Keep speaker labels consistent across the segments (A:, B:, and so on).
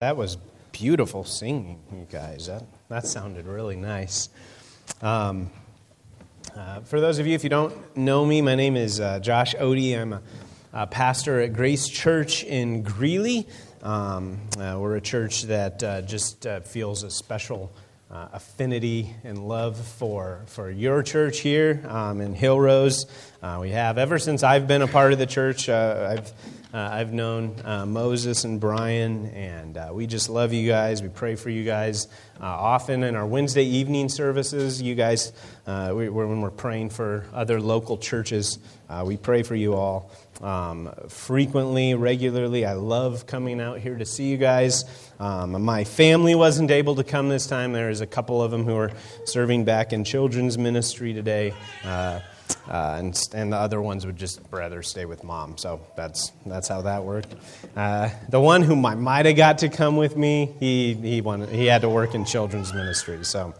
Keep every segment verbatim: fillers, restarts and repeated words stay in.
A: That was beautiful singing, you guys. That, that sounded really nice. Um, uh, for those of you, if you don't know me, my name is uh, Josh Odie. I'm a, a pastor at Grace Church in Greeley. Um, uh, we're a church that uh, just uh, feels a special uh, affinity and love for, for your church here um, in Hill Rose. Uh, we have, ever since I've been a part of the church, uh, I've Uh, I've known uh, Moses and Brian, and uh, we just love you guys. We pray for you guys uh, often in our Wednesday evening services. You guys, uh, we, when we're praying for other local churches, uh, we pray for you all um, frequently, regularly. I love coming out here to see you guys. Um, my family wasn't able to come this time. There's a couple of them who are serving back in children's ministry today. Uh, Uh, and and the other ones would just rather stay with mom. So that's that's how that worked. Uh, the one whom I might have got to come with me, he he wanted, he had to work in children's ministry. So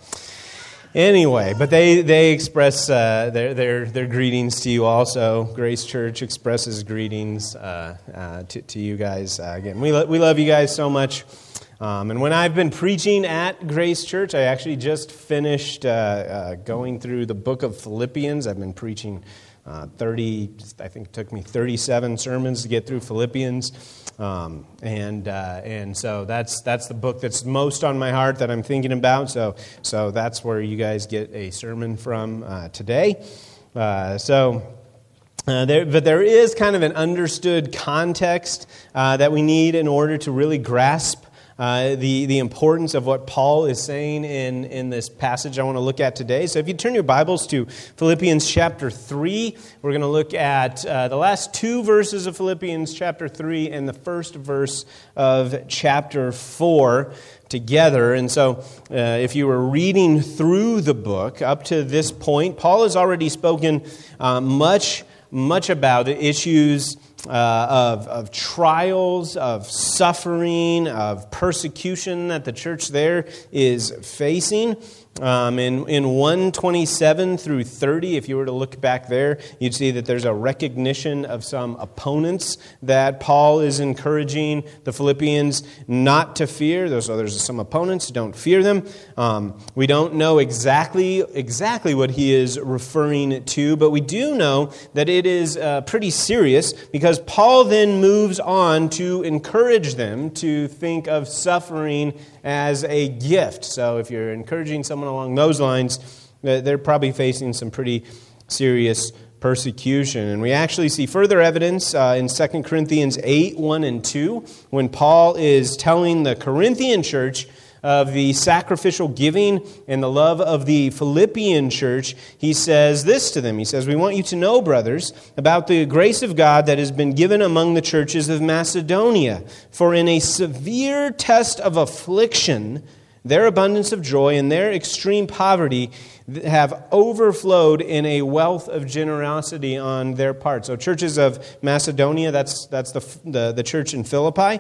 A: anyway, but they they express uh, their their their greetings to you also. Grace Church expresses greetings uh, uh, to to you guys. Uh, again, we lo- we love you guys so much. Um, and when I've been preaching at Grace Church, I actually just finished uh, uh, going through the book of Philippians. I've been preaching uh, thirty, I think it took me thirty-seven sermons to get through Philippians. Um, and uh, and so that's that's the book that's most on my heart that I'm thinking about. So so that's where you guys get a sermon from uh, today. Uh, so... Uh, there, but there is kind of an understood context uh, that we need in order to really grasp Uh, the, the importance of what Paul is saying in, in this passage I want to look at today. So if you turn your Bibles to Philippians chapter three, we're going to look at uh, the last two verses of Philippians chapter three and the first verse of chapter four together. And so uh, if you were reading through the book up to this point, Paul has already spoken uh, much, much about the issues Uh, of, of trials, of suffering, of persecution that the church there is facing. Um, in, in one twenty-seven through thirty, if you were to look back there, you'd see that there's a recognition of some opponents that Paul is encouraging the Philippians not to fear. So there's some opponents, don't fear them. Um, we don't know exactly exactly what he is referring to, but we do know that it is uh, pretty serious, because Paul then moves on to encourage them to think of suffering as a gift. So if you're encouraging someone along those lines, they're probably facing some pretty serious persecution. And we actually see further evidence uh, in Second Corinthians eight, one and two, when Paul is telling the Corinthian church of the sacrificial giving and the love of the Philippian church. He says this to them. He says, "We want you to know, brothers, about the grace of God that has been given among the churches of Macedonia. For in a severe test of affliction, their abundance of joy and their extreme poverty have overflowed in a wealth of generosity on their part." So churches of Macedonia, that's that's the the, the church in Philippi.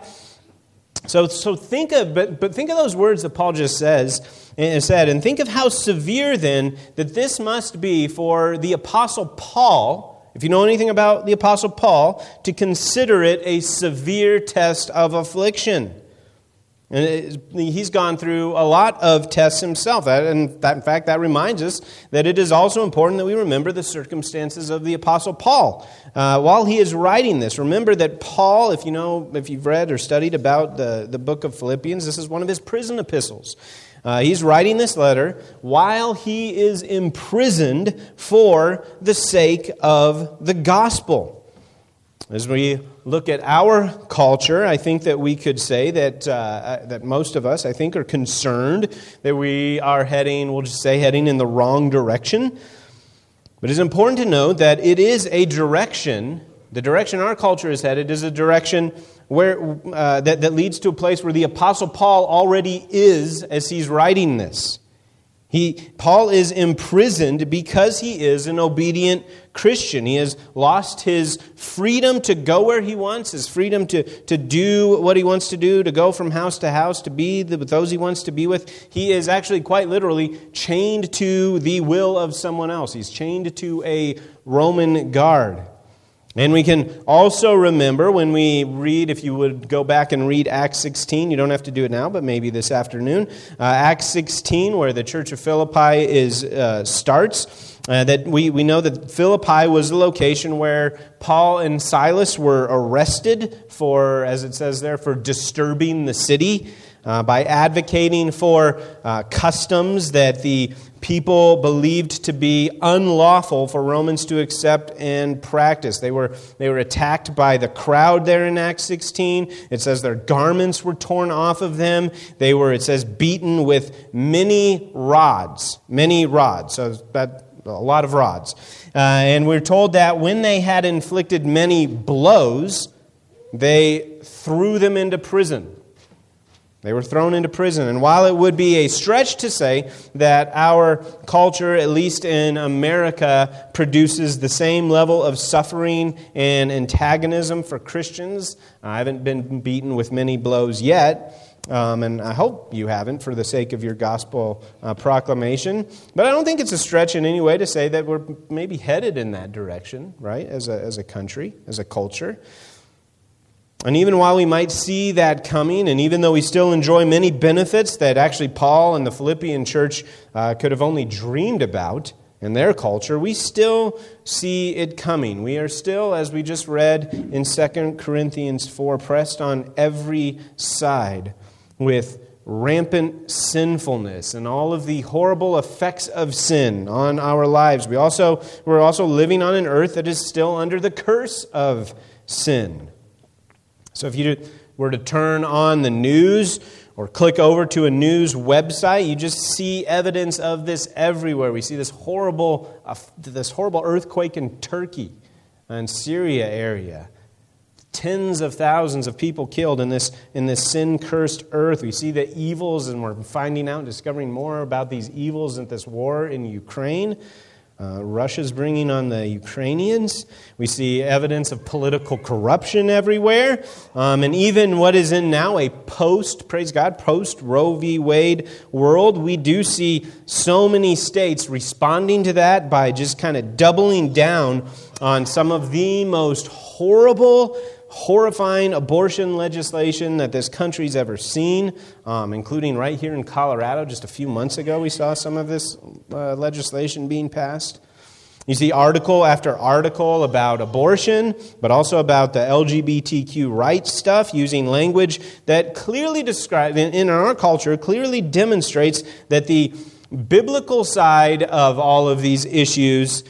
A: So, so think of, but, but think of those words that Paul just says and said, and think of how severe then that this must be for the Apostle Paul, if you know anything about the Apostle Paul, to consider it a severe test of affliction. And it, he's gone through a lot of tests himself. And that, in fact, that reminds us that it is also important that we remember the circumstances of the Apostle Paul. Uh, while he is writing this, remember that Paul, if you know, if you've read or studied about the, the book of Philippians, this is one of his prison epistles. Uh, he's writing this letter while he is imprisoned for the sake of the gospel. As we look at our culture, I think that we could say that uh, that most of us, I think, are concerned that we are heading, we'll just say, heading in the wrong direction. But it's important to note that it is a direction, the direction our culture is headed is a direction where uh, that, that leads to a place where the Apostle Paul already is as he's writing this. He, Paul is imprisoned because he is an obedient Christian. He has lost his freedom to go where he wants, his freedom to, to do what he wants to do, to go from house to house, to be with those he wants to be with. He is actually quite literally chained to the will of someone else. He's chained to a Roman guard. And we can also remember when we read, if you would go back and read Acts sixteen, you don't have to do it now, but maybe this afternoon, uh, Acts sixteen, where the church of Philippi is uh, starts, uh, that we, we know that Philippi was the location where Paul and Silas were arrested for, as it says there, for disturbing the city, uh, by advocating for uh, customs that the people believed to be unlawful for Romans to accept and practice. They were they were attacked by the crowd there in Acts sixteen. It says their garments were torn off of them. They were, it says, beaten with many rods. Many rods. So that a lot of rods. Uh, and we're told that when they had inflicted many blows, they threw them into prison. They were thrown into prison. And while it would be a stretch to say that our culture, at least in America, produces the same level of suffering and antagonism for Christians, I haven't been beaten with many blows yet, um, and I hope you haven't for the sake of your gospel uh, proclamation. But I don't think it's a stretch in any way to say that we're maybe headed in that direction, right, as a, as a country, as a culture. And even while we might see that coming, and even though we still enjoy many benefits that actually Paul and the Philippian church uh, could have only dreamed about in their culture, we still see it coming. We are still, as we just read in Second Corinthians four, pressed on every side with rampant sinfulness and all of the horrible effects of sin on our lives. We also, we're also living on an earth that is still under the curse of sin. So if you were to turn on the news or click over to a news website, you just see evidence of this everywhere. We see this horrible, uh, this horrible earthquake in Turkey and Syria area. Tens of thousands of people killed in this in this sin-cursed earth. We see the evils, and we're finding out and discovering more about these evils in this war in Ukraine. Uh, Russia's bringing on the Ukrainians. We see evidence of political corruption everywhere. Um, and even what is in now a post, praise God, post-Roe v. Wade world, we do see so many states responding to that by just kind of doubling down on some of the most horrible, horrifying abortion legislation that this country's ever seen, um, including right here in Colorado. Just a few months ago, we saw some of this uh, legislation being passed. You see article after article about abortion, but also about the L G B T Q rights stuff, using language that clearly describes, in our culture, clearly demonstrates that the biblical side of all of these issues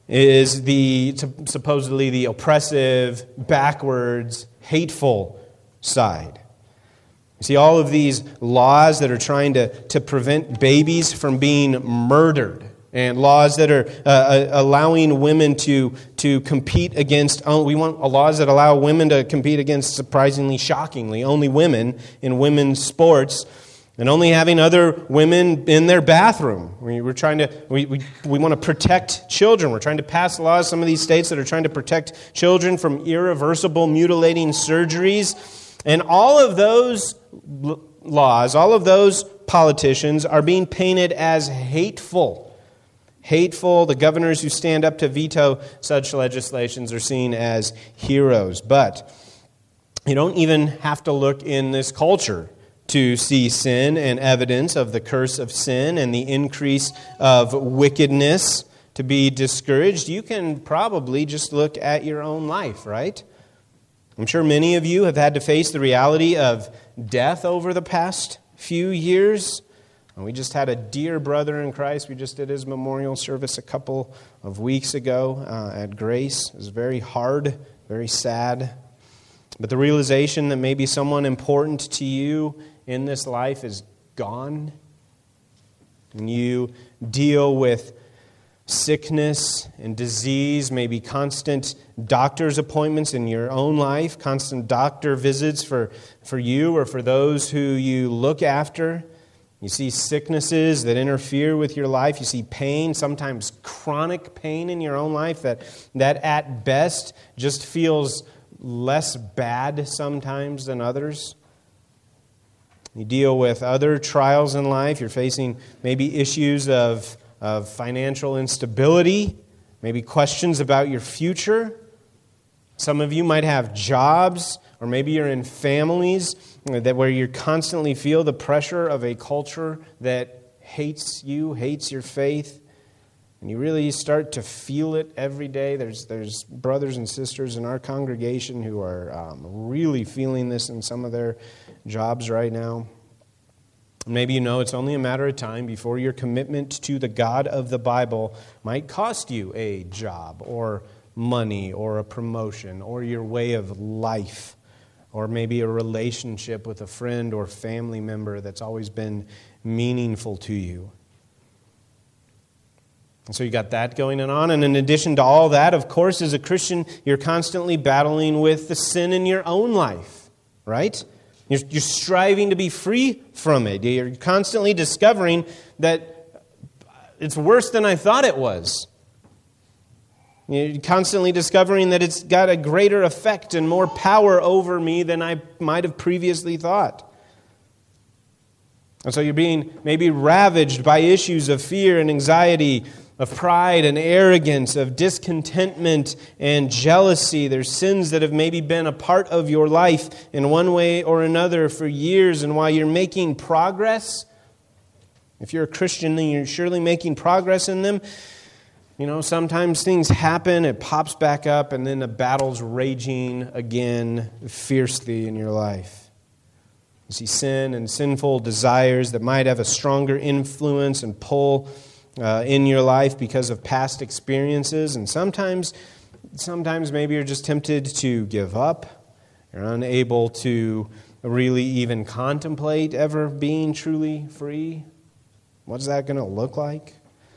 A: is the supposedly the oppressive, backwards, hateful side. You see all of these laws that are trying to, to prevent babies from being murdered, and laws that are uh, allowing women to, to compete against, oh, we want laws that allow women to compete against, surprisingly, shockingly, only women in women's sports, and only having other women in their bathroom. We, we're trying to, we, we, we want to protect children. We're trying to pass laws, some of these states that are trying to protect children from irreversible mutilating surgeries. And all of those l- laws, all of those politicians are being painted as hateful. Hateful. The governors who stand up to veto such legislations are seen as heroes. But you don't even have to look in this culture to see sin and evidence of the curse of sin and the increase of wickedness to be discouraged. You can probably just look at your own life, right? I'm sure many of you have had to face the reality of death over the past few years. We just had a dear brother in Christ. We just did his memorial service a couple of weeks ago uh, at Grace. It was very hard, very sad. But the realization that maybe someone important to you in this life is gone, and you deal with sickness and disease, maybe constant doctor's appointments in your own life, constant doctor visits for, for you or for those who you look after. You see sicknesses that interfere with your life. You see pain, sometimes chronic pain in your own life that, that at best just feels less bad sometimes than others. You deal with other trials in life. You're facing maybe issues of, of financial instability, maybe questions about your future. Some of you might have jobs, or maybe you're in families that where you constantly feel the pressure of a culture that hates you, hates your faith, and you really start to feel it every day. There's there's brothers and sisters in our congregation who are um, really feeling this in some of their jobs right now. Maybe you know it's only a matter of time before your commitment to the God of the Bible might cost you a job or money or a promotion or your way of life or maybe a relationship with a friend or family member that's always been meaningful to you. And so you got that going on. And in addition to all that, of course, as a Christian, you're constantly battling with the sin in your own life, right? You're, you're striving to be free from it. You're constantly discovering that it's worse than I thought it was. You're constantly discovering that it's got a greater effect and more power over me than I might have previously thought. And so you're being maybe ravaged by issues of fear and anxiety, of pride and arrogance, of discontentment and jealousy. There's sins that have maybe been a part of your life in one way or another for years. And while you're making progress, if you're a Christian, then you're surely making progress in them. You know, sometimes things happen, it pops back up, and then the battle's raging again fiercely in your life. You see sin and sinful desires that might have a stronger influence and pull uh, in your life because of past experiences. And sometimes, sometimes maybe you're just tempted to give up. You're unable to really even contemplate ever being truly free. What's that going to look like?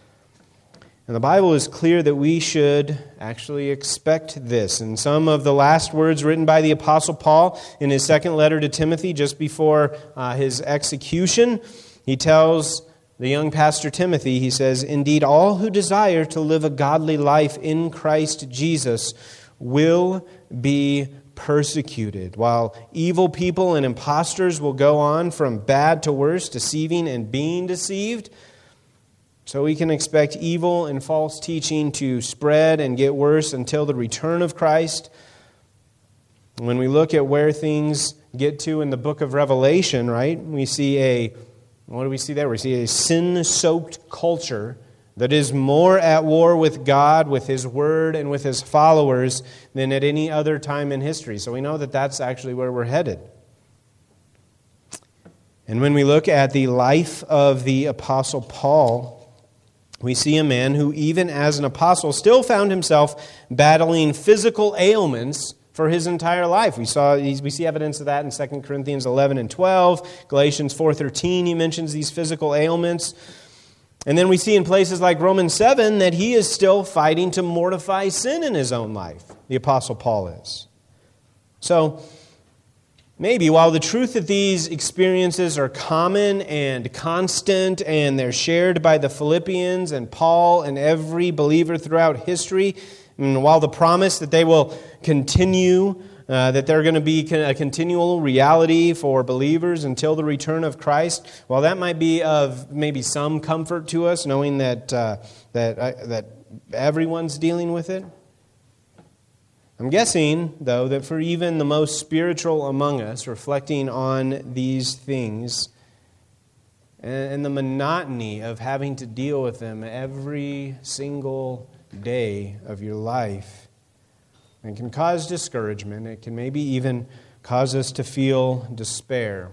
A: And the Bible is clear that we should actually expect this. And some of the last words written by the Apostle Paul in his second letter to Timothy just before uh, his execution, he tells the young pastor Timothy, he says, "Indeed, all who desire to live a godly life in Christ Jesus will be persecuted, while evil people and impostors will go on from bad to worse, deceiving and being deceived." So we can expect evil and false teaching to spread and get worse until the return of Christ. When we look at where things get to in the book of Revelation, right, we see a, what do we see there? We see a sin-soaked culture that is more at war with God, with His Word, and with His followers than at any other time in history. So we know that that's actually where we're headed. And when we look at the life of the Apostle Paul, we see a man who, even as an apostle, still found himself battling physical ailments for his entire life. We saw we see evidence of that in Second Corinthians eleven and twelve. Galatians four thirteen, he mentions these physical ailments. And then we see in places like Romans seven that he is still fighting to mortify sin in his own life. The Apostle Paul is. So, maybe while the truth that these experiences are common and constant and they're shared by the Philippians and Paul and every believer throughout history, and while the promise that they will continue, uh, that they're going to be a continual reality for believers until the return of Christ, while that might be of maybe some comfort to us, knowing that uh, that uh, that everyone's dealing with it, I'm guessing, though, that for even the most spiritual among us, reflecting on these things and the monotony of having to deal with them every single day of your life, it can cause discouragement. It can maybe even cause us to feel despair.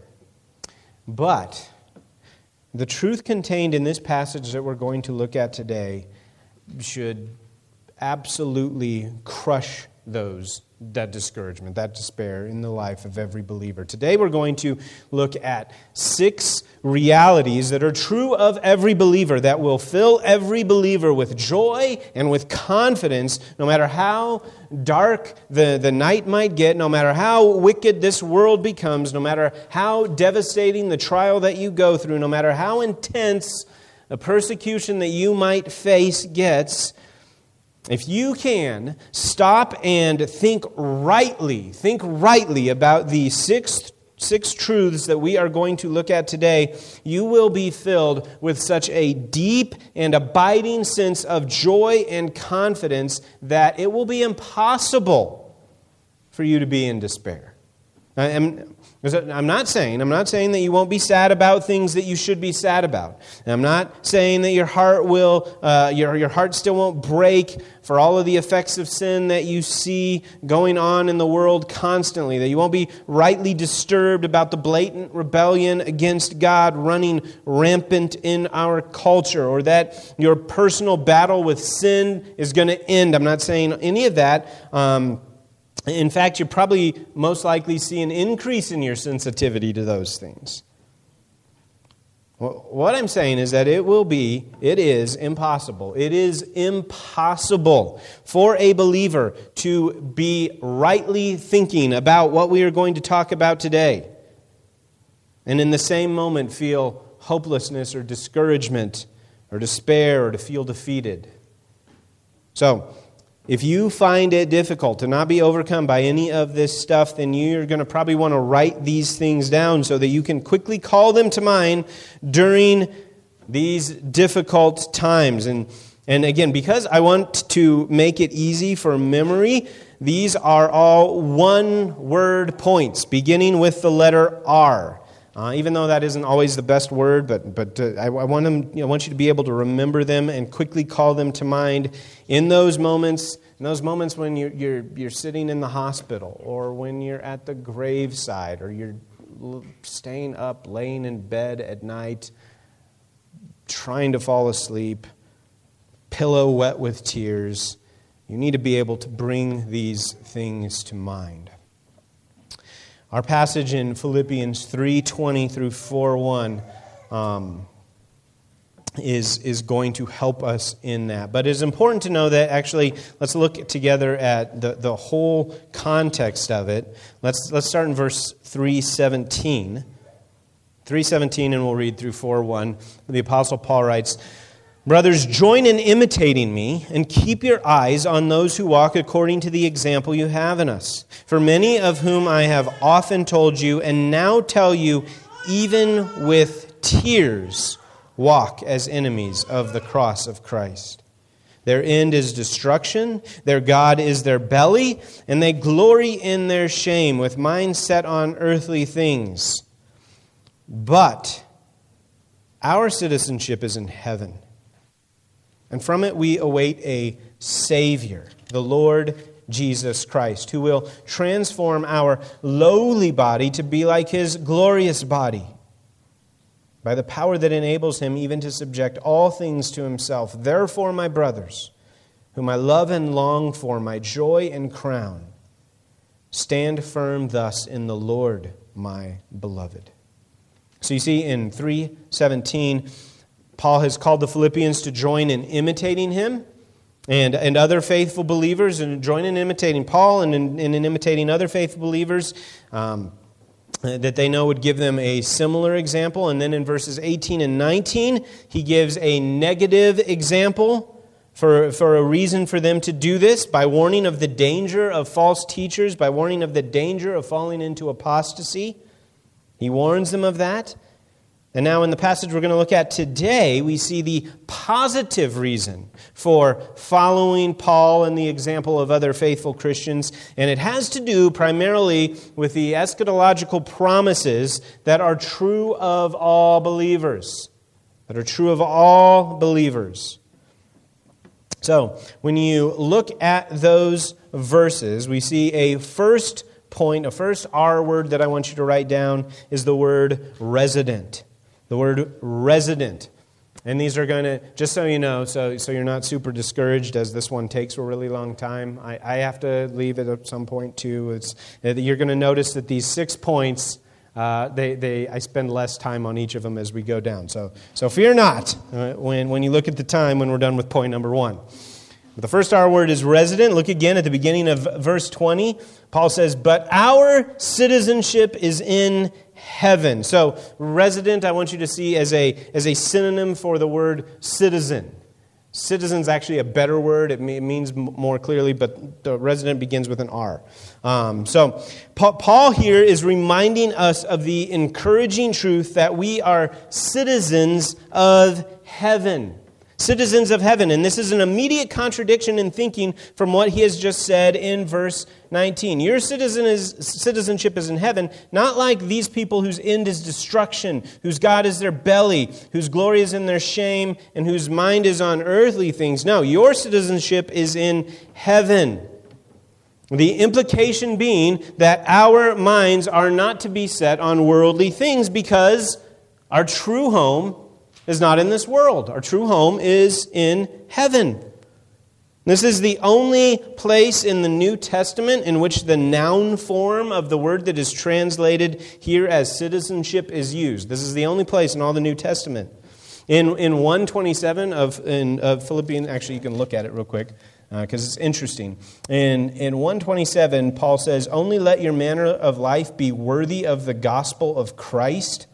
A: But the truth contained in this passage that we're going to look at today should absolutely crush those, that discouragement, that despair in the life of every believer. Today we're going to look at six realities that are true of every believer that will fill every believer with joy and with confidence, no matter how dark the, the night might get, no matter how wicked this world becomes, no matter how devastating the trial that you go through, no matter how intense the persecution that you might face gets. If you can stop and think rightly, think rightly about the six, six truths that we are going to look at today, you will be filled with such a deep and abiding sense of joy and confidence that it will be impossible for you to be in despair. I am, I'm not saying, I'm not saying that you won't be sad about things that you should be sad about. And I'm not saying that your heart will, uh, your, your heart still won't break for all of the effects of sin that you see going on in the world constantly. That you won't be rightly disturbed about the blatant rebellion against God running rampant in our culture. Or that your personal battle with sin is going to end. I'm not saying any of that. Um, In fact, you'll probably most likely see an increase in your sensitivity to those things. What I'm saying is that it will be, it is impossible. It is impossible for a believer to be rightly thinking about what we are going to talk about today, and in the same moment feel hopelessness or discouragement or despair or to feel defeated. So, if you find it difficult to not be overcome by any of this stuff, then you're going to probably want to write these things down so that you can quickly call them to mind during these difficult times. And, and again, because I want to make it easy for memory, these are all one-word points, beginning with the letter R. Uh, even though that isn't always the best word, but but uh, I, I want them, you know, I want you to be able to remember them and quickly call them to mind in those moments. In those moments when you're you're you're sitting in the hospital, or when you're at the graveside, or you're staying up, laying in bed at night, trying to fall asleep, pillow wet with tears. You need to be able to bring these things to mind. Our passage in Philippians three twenty through four one um, is, is going to help us in that. But it's important to know that actually, let's look together at the, the whole context of it. Let's, let's start in verse three seventeen. three seventeen, and we'll read through four one. The Apostle Paul writes, "Brothers, join in imitating me, and keep your eyes on those who walk according to the example you have in us. For many of whom I have often told you, and now tell you, even with tears, walk as enemies of the cross of Christ. Their end is destruction, their God is their belly, and they glory in their shame, with minds set on earthly things. But our citizenship is in heaven, and from it we await a Savior, the Lord Jesus Christ, who will transform our lowly body to be like His glorious body, by the power that enables Him even to subject all things to Himself. Therefore, my brothers, whom I love and long for, my joy and crown, stand firm thus in the Lord, my beloved." So you see, in three seventeen, Paul has called the Philippians to join in imitating him and, and other faithful believers, and join in imitating Paul and in, and in imitating other faithful believers um, that they know would give them a similar example. And then in verses eighteen and nineteen, he gives a negative example for, for a reason for them to do this, by warning of the danger of false teachers, by warning of the danger of falling into apostasy. He warns them of that. And now in the passage we're going to look at today, we see the positive reason for following Paul and the example of other faithful Christians. And it has to do primarily with the eschatological promises that are true of all believers. That are true of all believers. So, when you look at those verses, we see a first point, a first R word that I want you to write down is the word resident. The word resident. And these are going to, just so you know, so so you're not super discouraged as this one takes a really long time. I, I have to leave it at some point too. It's, you're going to notice that these six points, uh, they they I spend less time on each of them as we go down. So so fear not uh, when, when you look at the time when we're done with point number one. The first R word is resident. Look again at the beginning of verse twenty. Paul says, "But our citizenship is in heaven." So, resident, I want you to see as a as a synonym for the word citizen. Citizen is actually a better word. It means more clearly, but the resident begins with an R. Um, so, Paul here is reminding us of the encouraging truth that we are citizens of heaven. Citizens of heaven. And this is an immediate contradiction in thinking from what he has just said in verse nineteen. Your citizen is, citizenship is in heaven, not like these people whose end is destruction, whose God is their belly, whose glory is in their shame, and whose mind is on earthly things. No, your citizenship is in heaven. The implication being that our minds are not to be set on worldly things because our true home is not in this world. Our true home is in heaven. This is the only place in the New Testament in which the noun form of the word that is translated here as citizenship is used. This is the only place in all the New Testament. In in one twenty-seven of, in, of Philippians, actually you can look at it real quick because uh, it's interesting. In, in one twenty-seven, Paul says, "Only let your manner of life be worthy of the gospel of Christ."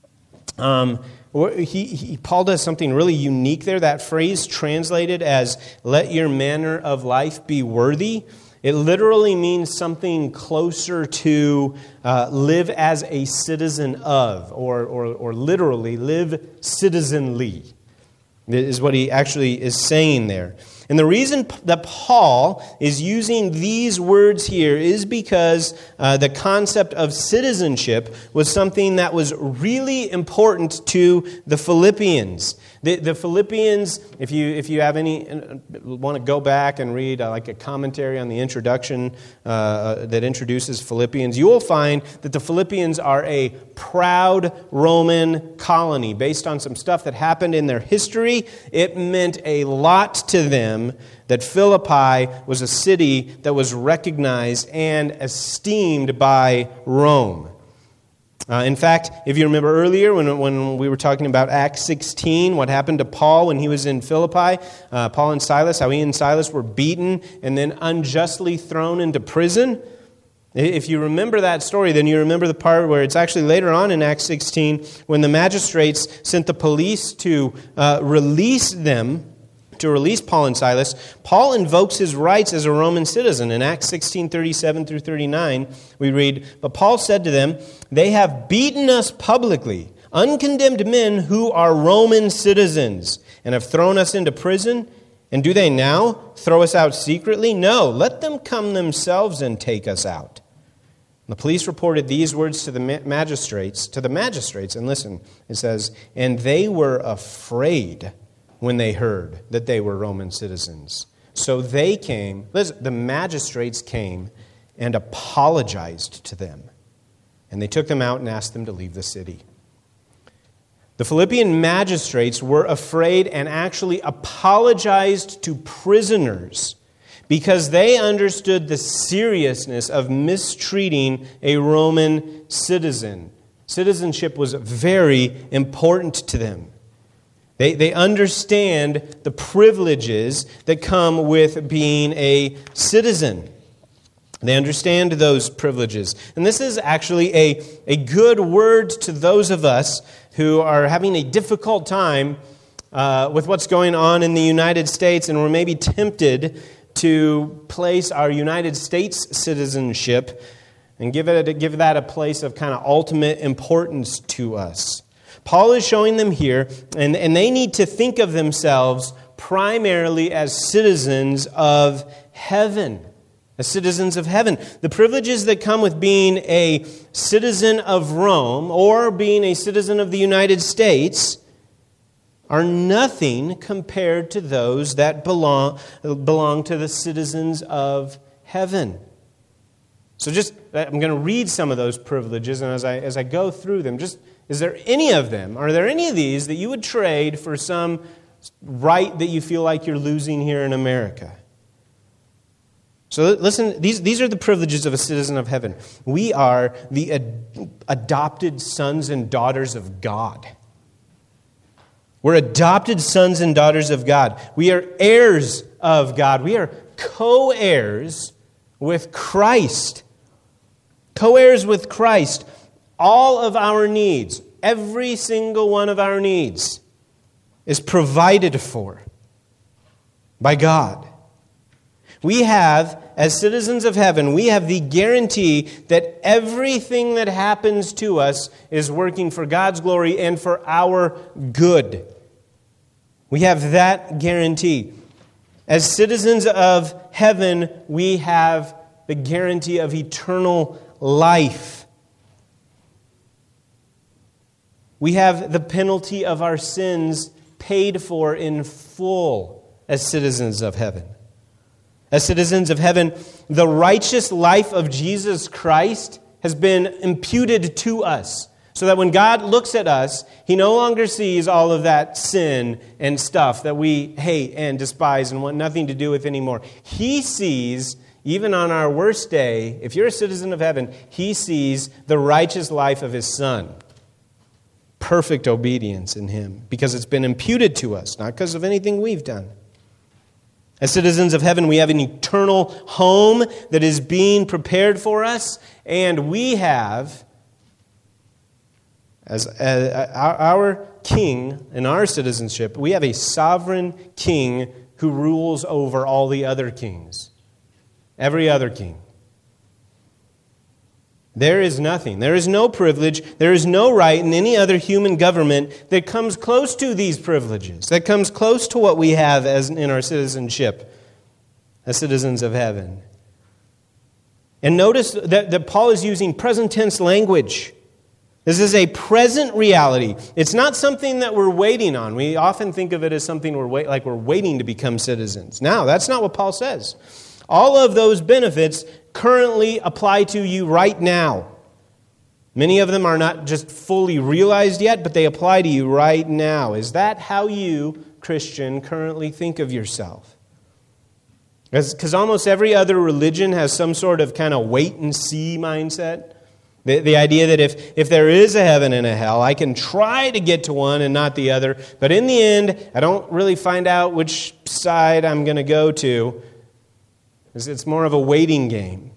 A: Um He, he, Paul does something really unique there. That phrase translated as, "let your manner of life be worthy," it literally means something closer to uh, live as a citizen of, or, or, or literally live citizenly, is what he actually is saying there. And the reason that Paul is using these words here is because uh, the concept of citizenship was something that was really important to the Philippians. The, the Philippians, if you if you have any want to go back and read uh, like a commentary on the introduction uh, that introduces Philippians, you will find that the Philippians are a proud Roman colony based on some stuff that happened in their history. It meant a lot to them that Philippi was a city that was recognized and esteemed by Rome. Uh, in fact, if you remember earlier when, when we were talking about Acts sixteen, what happened to Paul when he was in Philippi, uh, Paul and Silas, how he and Silas were beaten and then unjustly thrown into prison. If you remember that story, then you remember the part where it's actually later on in Acts sixteen when the magistrates sent the police to uh, release them, to release Paul and Silas. Paul invokes his rights as a Roman citizen. In Acts sixteen, thirty-seven through thirty-nine, we read, "But Paul said to them, 'They have beaten us publicly, uncondemned men who are Roman citizens, and have thrown us into prison. And do they now throw us out secretly? No, let them come themselves and take us out.' The police reported these words to the magistrates, to the magistrates, and listen, it says, 'And they were afraid when they heard that they were Roman citizens. So they came,'" listen, the magistrates came and apologized to them. "And they took them out and asked them to leave the city." The Philippian magistrates were afraid and actually apologized to prisoners because they understood the seriousness of mistreating a Roman citizen. Citizenship was very important to them. They, they understand the privileges that come with being a citizen. They understand those privileges. And this is actually a, a good word to those of us who are having a difficult time uh, with what's going on in the United States, and we're maybe tempted to place our United States citizenship and give it give that a place of kind of ultimate importance to us. Paul is showing them here, and, and they need to think of themselves primarily as citizens of heaven. As citizens of heaven. The privileges that come with being a citizen of Rome or being a citizen of the United States are nothing compared to those that belong, belong to the citizens of heaven. So just, I'm going to read some of those privileges, and as I as I go through them, just, is there any of them, are there any of these that you would trade for some right that you feel like you're losing here in America? So listen, these, these are the privileges of a citizen of heaven. We are the ad- adopted sons and daughters of God. We're adopted sons and daughters of God. We are heirs of God. We are co-heirs with Christ. Co-heirs with Christ. All of our needs, every single one of our needs, is provided for by God. We have, as citizens of heaven, we have the guarantee that everything that happens to us is working for God's glory and for our good. We have that guarantee. As citizens of heaven, we have the guarantee of eternal life. We have the penalty of our sins paid for in full as citizens of heaven. As citizens of heaven, the righteous life of Jesus Christ has been imputed to us, so that when God looks at us, He no longer sees all of that sin and stuff that we hate and despise and want nothing to do with anymore. He sees, even on our worst day, if you're a citizen of heaven, He sees the righteous life of His Son. Perfect obedience in Him, because it's been imputed to us, not because of anything we've done. As citizens of heaven, we have an eternal home that is being prepared for us, and we have, as, as our, our king and our citizenship, we have a sovereign king who rules over all the other kings, every other king. There is nothing, there is no privilege, there is no right in any other human government that comes close to these privileges, that comes close to what we have as in our citizenship as citizens of heaven. And notice that, that Paul is using present tense language. This is a present reality. It's not something that we're waiting on. We often think of it as something we're wait, like we're waiting to become citizens. Now, that's not what Paul says. All of those benefits currently apply to you right now. Many of them are not just fully realized yet, but they apply to you right now. Is that how you, Christian, currently think of yourself? Because almost every other religion has some sort of kind of wait-and-see mindset. The, the idea that if, if there is a heaven and a hell, I can try to get to one and not the other, but in the end, I don't really find out which side I'm going to go to. It's more of a waiting game.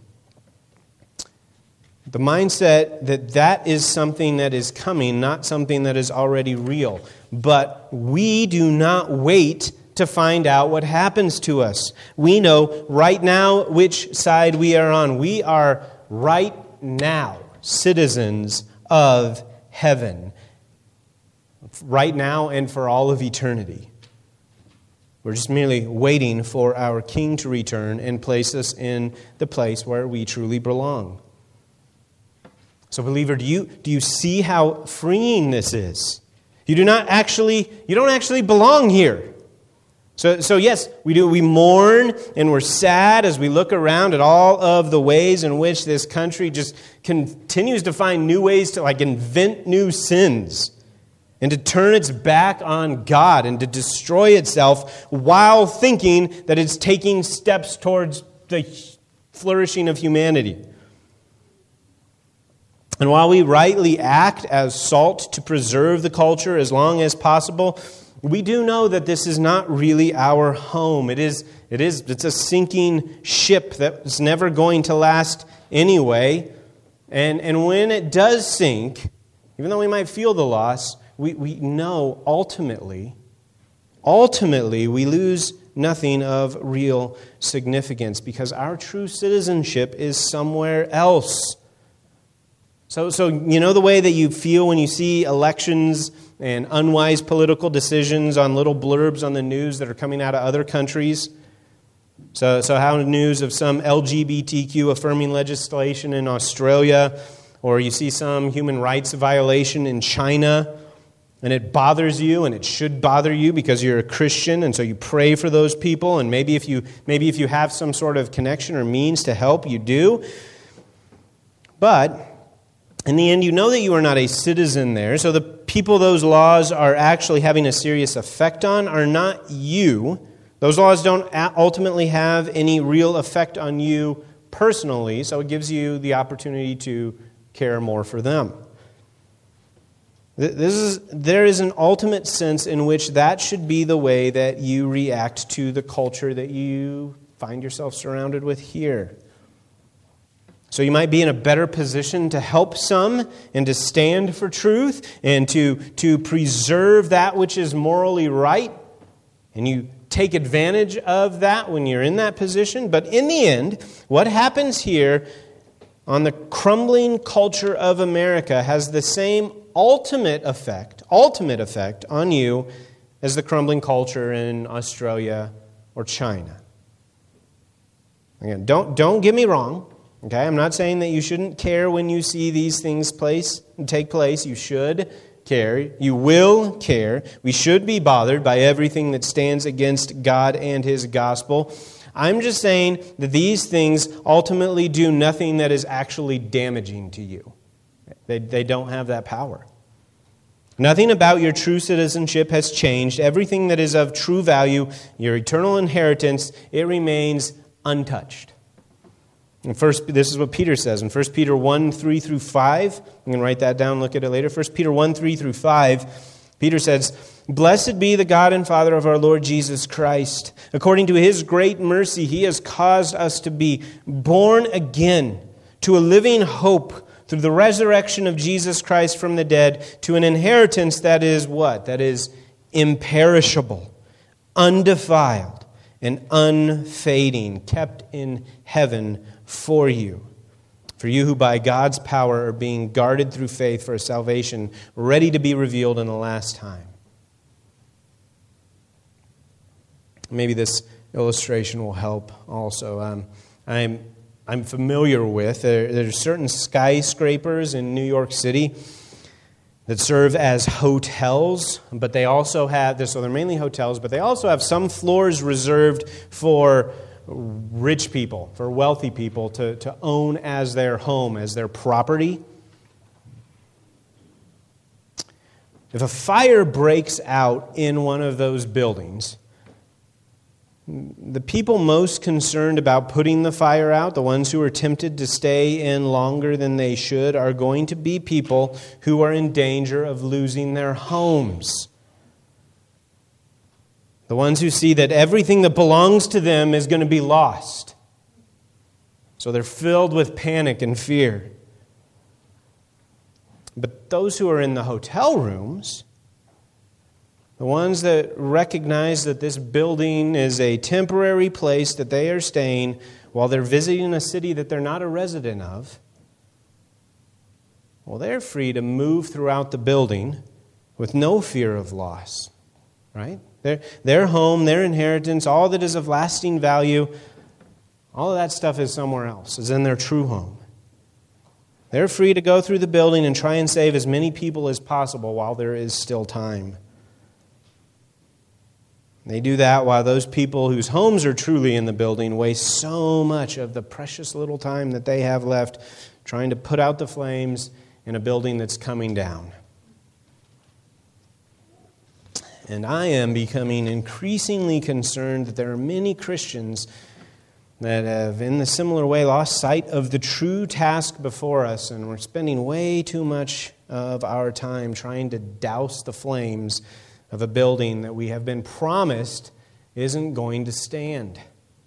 A: The mindset that that is something that is coming, not something that is already real. But we do not wait to find out what happens to us. We know right now which side we are on. We are right now citizens of heaven. Right now and for all of eternity. We're just merely waiting for our King to return and place us in the place where we truly belong. So, believer, do you do you see how freeing this is? You do not actually you don't actually belong here. So, so yes, we do. We mourn and we're sad as we look around at all of the ways in which this country just continues to find new ways to like invent new sins. And to turn its back on God and to destroy itself while thinking that it's taking steps towards the flourishing of humanity. And while we rightly act as salt to preserve the culture as long as possible, we do know that this is not really our home. It is, it is, it's a sinking ship that's never going to last anyway. And, and when it does sink, even though we might feel the loss, We we know ultimately, ultimately we lose nothing of real significance because our true citizenship is somewhere else. So, so you know the way that you feel when you see elections and unwise political decisions on little blurbs on the news that are coming out of other countries? So, so how news of some L G B T Q affirming legislation in Australia, or you see some human rights violation in China, and it bothers you, and it should bother you because you're a Christian, and so you pray for those people, and maybe if you maybe if you have some sort of connection or means to help, you do. But in the end, you know that you are not a citizen there, so the people those laws are actually having a serious effect on are not you. Those laws don't ultimately have any real effect on you personally, so it gives you the opportunity to care more for them. This is, there is an ultimate sense in which that should be the way that you react to the culture that you find yourself surrounded with here. So you might be in a better position to help some and to stand for truth and to, to preserve that which is morally right. And you take advantage of that when you're in that position. But in the end, what happens here on the crumbling culture of America has the same ultimate effect, ultimate effect on you as the crumbling culture in Australia or China. Again, don't, don't get me wrong. Okay, I'm not saying that you shouldn't care when you see these things place take place. You should care. You will care. We should be bothered by everything that stands against God and His gospel. I'm just saying that these things ultimately do nothing that is actually damaging to you. They, they don't have that power. Nothing about your true citizenship has changed. Everything that is of true value, your eternal inheritance, it remains untouched. And first, this is what Peter says in First Peter one, three through five. I'm going to write that down, look at it later. First Peter one, three through five. Peter says, "Blessed be the God and Father of our Lord Jesus Christ. According to His great mercy, He has caused us to be born again to a living hope through the resurrection of Jesus Christ from the dead, to an inheritance that is what? That is imperishable, undefiled, and unfading, kept in heaven for you. For you who by God's power are being guarded through faith for a salvation ready to be revealed in the last time." Maybe this illustration will help also. Um, I'm, I'm familiar with, there, there's certain skyscrapers in New York City that serve as hotels, but they also have, so they're mainly hotels, but they also have some floors reserved for rich people, for wealthy people to, to own as their home, as their property. If a fire breaks out in one of those buildings, the people most concerned about putting the fire out, the ones who are tempted to stay in longer than they should, are going to be people who are in danger of losing their homes. The ones who see that everything that belongs to them is going to be lost. So they're filled with panic and fear. But those who are in the hotel rooms, the ones that recognize that this building is a temporary place that they are staying while they're visiting a city that they're not a resident of, well, they're free to move throughout the building with no fear of loss, right? Their, their home, their inheritance, all that is of lasting value, all of that stuff is somewhere else, is in their true home. They're free to go through the building and try and save as many people as possible while there is still time. They do that while those people whose homes are truly in the building waste so much of the precious little time that they have left trying to put out the flames in a building that's coming down. And I am becoming increasingly concerned that there are many Christians that have, in a similar way, lost sight of the true task before us, and we're spending way too much of our time trying to douse the flames of a building that we have been promised isn't going to stand.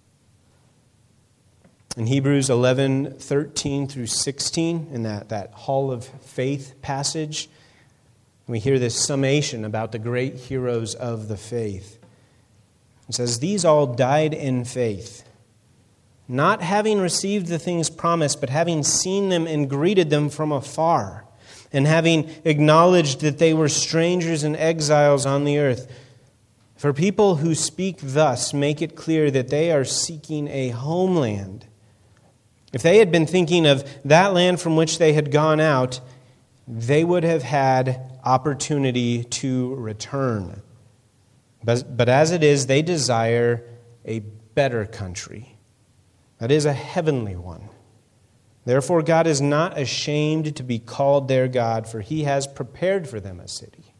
A: In Hebrews eleven, thirteen through sixteen, in that, that Hall of Faith passage, we hear this summation about the great heroes of the faith. It says, "These all died in faith, not having received the things promised, but having seen them and greeted them from afar, and having acknowledged that they were strangers and exiles on the earth. For people who speak thus make it clear that they are seeking a homeland. If they had been thinking of that land from which they had gone out, they would have had opportunity to return. But, but as it is, they desire a better country. That is, a heavenly one. Therefore, God is not ashamed to be called their God, for He has prepared for them a city."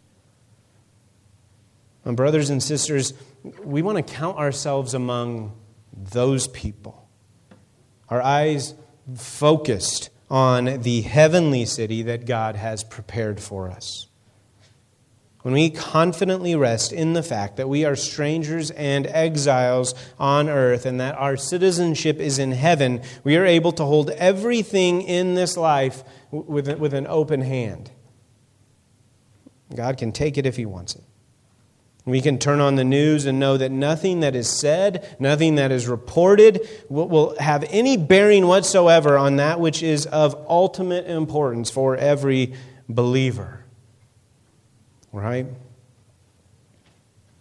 A: And brothers and sisters, we want to count ourselves among those people. Our eyes focused on the heavenly city that God has prepared for us. When we confidently rest in the fact that we are strangers and exiles on earth and that our citizenship is in heaven, we are able to hold everything in this life with, with an open hand. God can take it if He wants it. We can turn on the news and know that nothing that is said, nothing that is reported will, will have any bearing whatsoever on that which is of ultimate importance for every believer. Right?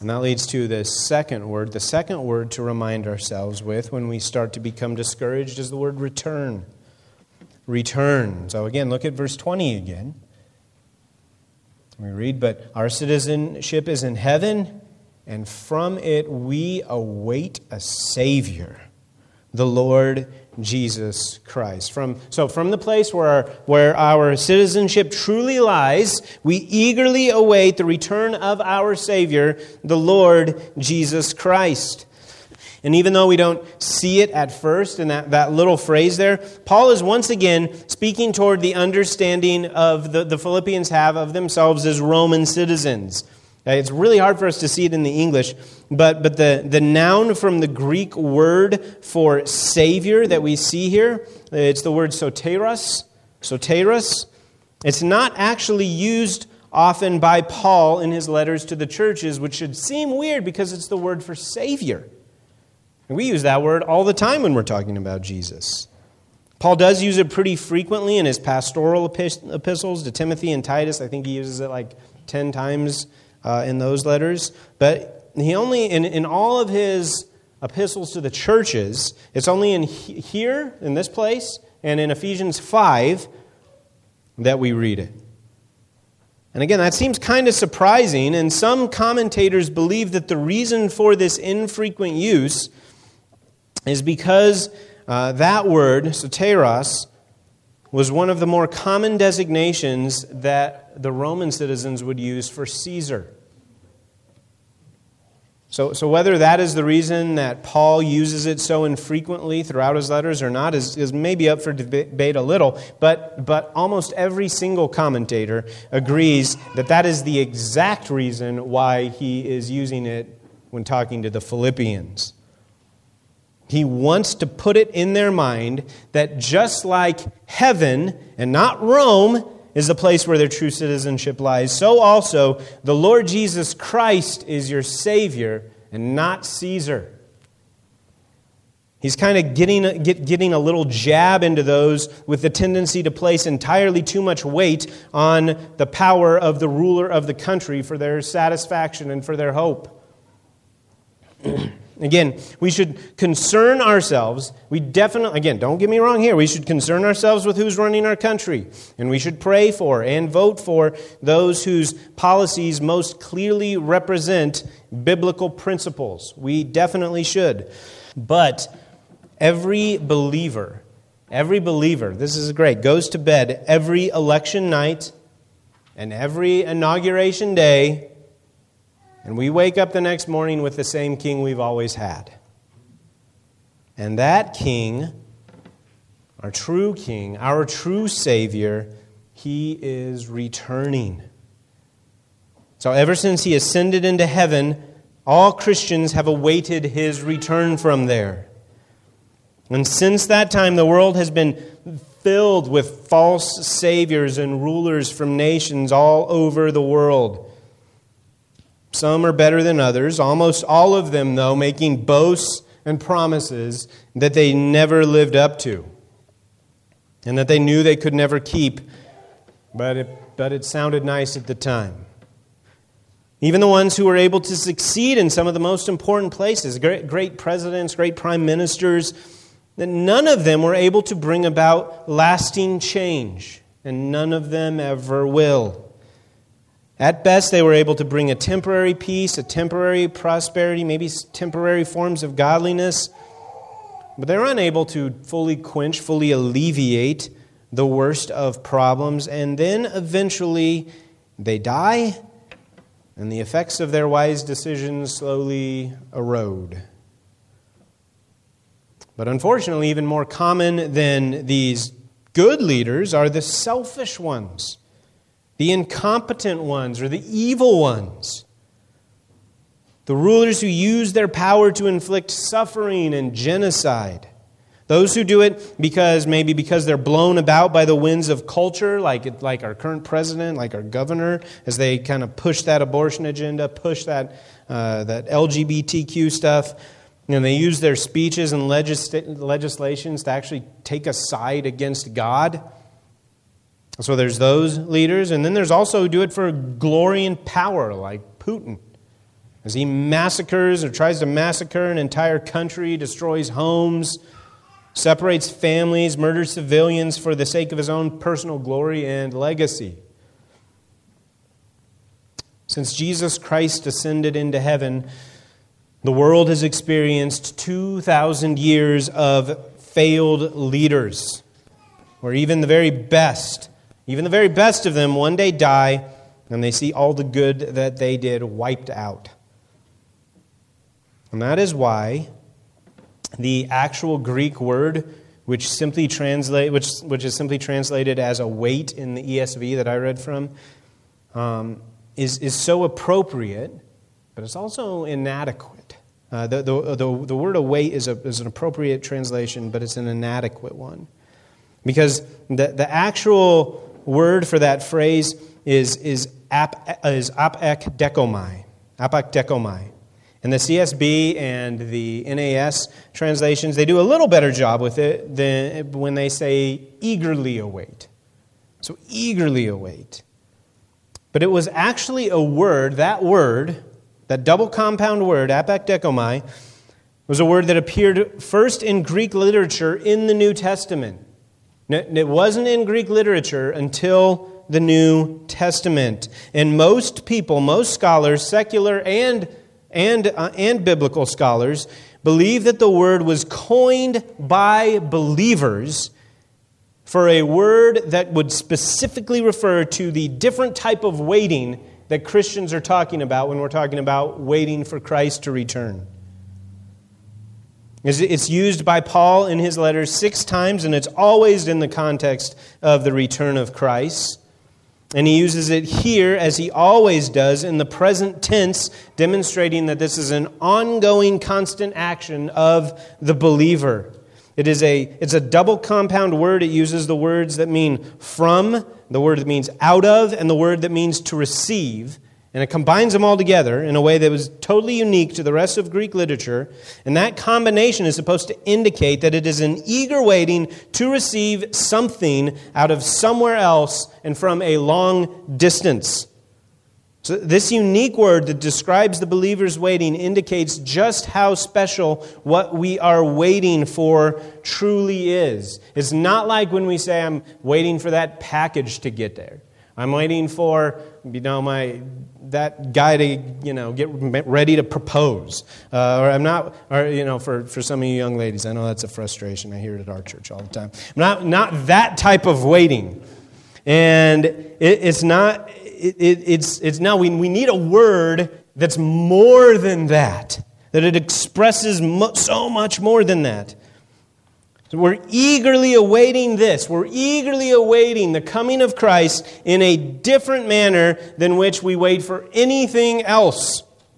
A: And that leads to the second word. The second word to remind ourselves with when we start to become discouraged is the word return. Return. So again, look at verse twenty again. We read, "But our citizenship is in heaven, and from it we await a Savior, the Lord Jesus Christ." From, so from the place where our, where our citizenship truly lies, we eagerly await the return of our Savior, the Lord Jesus Christ. And even though we don't see it at first in that, that little phrase there, Paul is once again speaking toward the understanding of the, the Philippians have of themselves as Roman citizens. It's really hard for us to see it in the English, but, but the, the noun from the Greek word for Savior that we see here, it's the word soteros, soteros. It's not actually used often by Paul in his letters to the churches, which should seem weird because it's the word for Savior. And we use that word all the time when we're talking about Jesus. Paul does use it pretty frequently in his pastoral epistles to Timothy and Titus. I think he uses it like ten times uh, in those letters. But he only, in, in all of his epistles to the churches, it's only in he, here, in this place, and in Ephesians five that we read it. And again, that seems kind of surprising, and some commentators believe that the reason for this infrequent use is because uh, that word, soteros, was one of the more common designations that the Roman citizens would use for Caesar. So, so whether that is the reason that Paul uses it so infrequently throughout his letters or not is, is maybe up for debate a little, but, but almost every single commentator agrees that that is the exact reason why he is using it when talking to the Philippians. He wants to put it in their mind that just like heaven and not Rome is the place where their true citizenship lies, so also the Lord Jesus Christ is your Savior and not Caesar. He's kind of getting, get, getting a little jab into those with the tendency to place entirely too much weight on the power of the ruler of the country for their satisfaction and for their hope. Again, we should concern ourselves. We definitely, again, don't get me wrong here. We should concern ourselves with who's running our country. And we should pray for and vote for those whose policies most clearly represent biblical principles. We definitely should. But every believer, every believer, this is great, goes to bed every election night and every inauguration day, and we wake up the next morning with the same king we've always had. And that king, our true king, our true Savior, he is returning. So ever since he ascended into heaven, all Christians have awaited his return from there. And since that time, the world has been filled with false saviors and rulers from nations all over the world. Some are better than others, almost all of them, though, making boasts and promises that they never lived up to and that they knew they could never keep, but it, but it sounded nice at the time. Even the ones who were able to succeed in some of the most important places, great, great presidents, great prime ministers, that none of them were able to bring about lasting change, and none of them ever will. At best, they were able to bring a temporary peace, a temporary prosperity, maybe temporary forms of godliness, but they're unable to fully quench, fully alleviate the worst of problems, and then eventually they die, and the effects of their wise decisions slowly erode. But unfortunately, even more common than these good leaders are the selfish ones, the incompetent ones, or the evil ones. The rulers who use their power to inflict suffering and genocide. Those who do it because maybe because they're blown about by the winds of culture, like, like our current president, like our governor, as they kind of push that abortion agenda, push that, uh, that L G B T Q stuff. And they use their speeches and legis- legislations to actually take a side against God. So there's those leaders. And then there's also who do it for glory and power, like Putin. as he massacres or tries to massacre an entire country, destroys homes, separates families, murders civilians for the sake of his own personal glory and legacy. Since Jesus Christ ascended into heaven, the world has experienced two thousand years of failed leaders, where even the very best, even the very best of them one day die, and they see all the good that they did wiped out. And that is why the actual Greek word, which simply translate, which which is simply translated as a weight in the E S V that I read from, um, is is so appropriate, but it's also inadequate. Uh, the, the the the word await is a is an appropriate translation, but it's an inadequate one, because the the actual word for that phrase is is ap is apek dekomai, apek dekomai. And the C S B and the N A S translations, they do a little better job with it than when they say eagerly await. So eagerly await. But it was actually a word, that word, that double compound word, apekdekomai, was a word that appeared first in Greek literature in the New Testament. It wasn't in Greek literature until the New Testament. And most people, most scholars, secular and And, uh, and biblical scholars believe that the word was coined by believers for a word that would specifically refer to the different type of waiting that Christians are talking about when we're talking about waiting for Christ to return. It's used by Paul in his letters six times, and it's always in the context of the return of Christ. And he uses it here, as he always does, in the present tense, demonstrating that this is an ongoing, constant action of the believer. It is a, it's a double compound word. It uses the words that mean from, the word that means out of, and the word that means to receive. And it combines them all together in a way that was totally unique to the rest of Greek literature. And that combination is supposed to indicate that it is an eager waiting to receive something out of somewhere else and from a long distance. So this unique word that describes the believer's waiting indicates just how special what we are waiting for truly is. It's not like when we say, I'm waiting for that package to get there. I'm waiting for, you know, my that guy to, you know, get ready to propose. Uh, or I'm not, or, you know, for, for some of you young ladies, I know that's a frustration. I hear it at our church all the time. I'm not, not that type of waiting. And it, it's not, it, it, it's, it's now, we, we need a word that's more than that. That it expresses mo- so much more than that. We're eagerly awaiting this. We're eagerly awaiting the coming of Christ in a different manner than which we wait for anything else.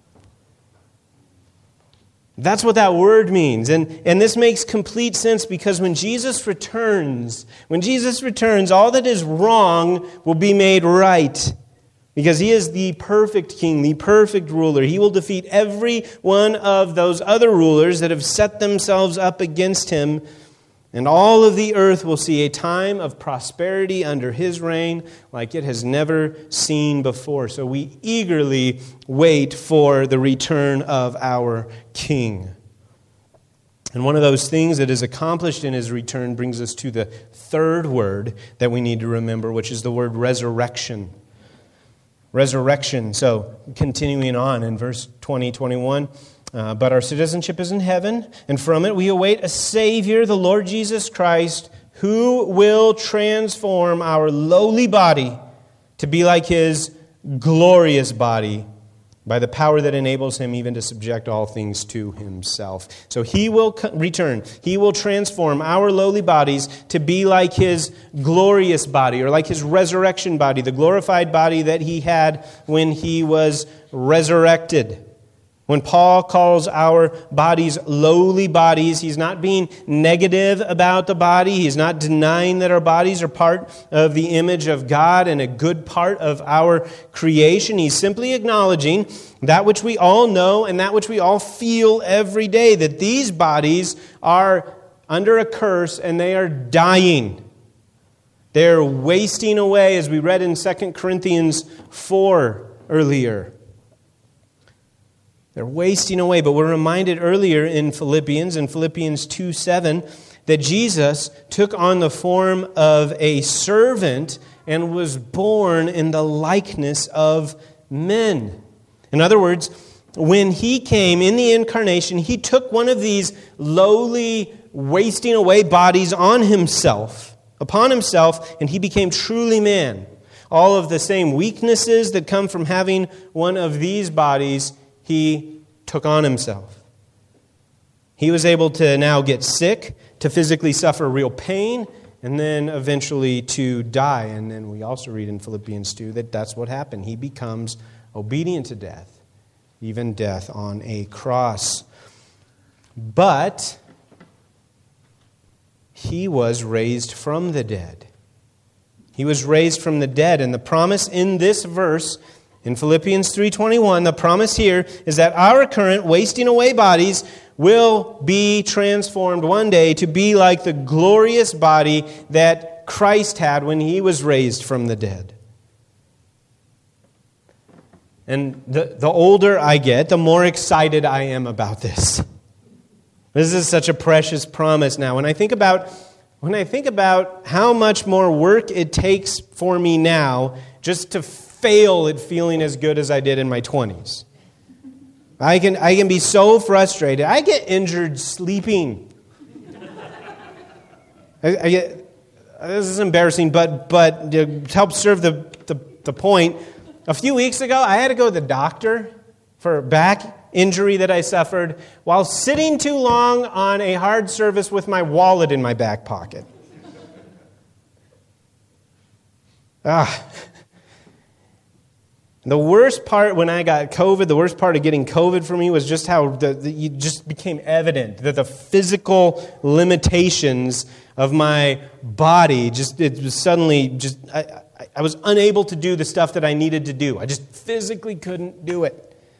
A: That's what that word means. And, and this makes complete sense because when Jesus returns, when Jesus returns, all that is wrong will be made right. Because he is the perfect king, the perfect ruler. He will defeat every one of those other rulers that have set themselves up against him. And all of the earth will see a time of prosperity under his reign like it has never seen before. So we eagerly wait for the return of our King. And one of those things that is accomplished in his return brings us to the third word that we need to remember, which is the word resurrection. Resurrection. So continuing on in verse twenty, twenty-one. Uh, but our citizenship is in heaven, and from it we await a Savior, the Lord Jesus Christ, who will transform our lowly body to be like his glorious body by the power that enables him even to subject all things to himself. So he will co- return. He will transform our lowly bodies to be like his glorious body, or like his resurrection body, the glorified body that he had when he was resurrected. When Paul calls our bodies lowly bodies, he's not being negative about the body. He's not denying that our bodies are part of the image of God and a good part of our creation. He's simply acknowledging that which we all know and that which we all feel every day, that these bodies are under a curse and they are dying. They're wasting away, as we read in Second Corinthians four earlier. They're wasting away. But we're reminded earlier in Philippians, in Philippians two seven, that Jesus took on the form of a servant and was born in the likeness of men. In other words, when he came in the incarnation, he took one of these lowly, wasting away bodies on himself, upon himself, and he became truly man. All of the same weaknesses that come from having one of these bodies, he took on himself. He was able to now get sick, to physically suffer real pain, and then eventually to die. And then we also read in Philippians two that that's what happened. He becomes obedient to death, even death on a cross. But he was raised from the dead. He was raised from the dead. And the promise in this verse, in Philippians three twenty-one, the promise here is that our current wasting away bodies will be transformed one day to be like the glorious body that Christ had when he was raised from the dead. And the, the older I get, the more excited I am about this. This is such a precious promise now. When I think about when I think about how much more work it takes for me now just to fail at feeling as good as I did in my twenties. I can I can be so frustrated. I get injured sleeping. I, I get, this is embarrassing, but but to help serve the, the, the point, a few weeks ago I had to go to the doctor for a back injury that I suffered while sitting too long on a hard surface with my wallet in my back pocket. Ah. The worst part when I got COVID, the worst part of getting COVID for me was just how the, the, it just became evident that the physical limitations of my body just it was suddenly just I, I, I was unable to do the stuff that I needed to do. I just physically couldn't do it.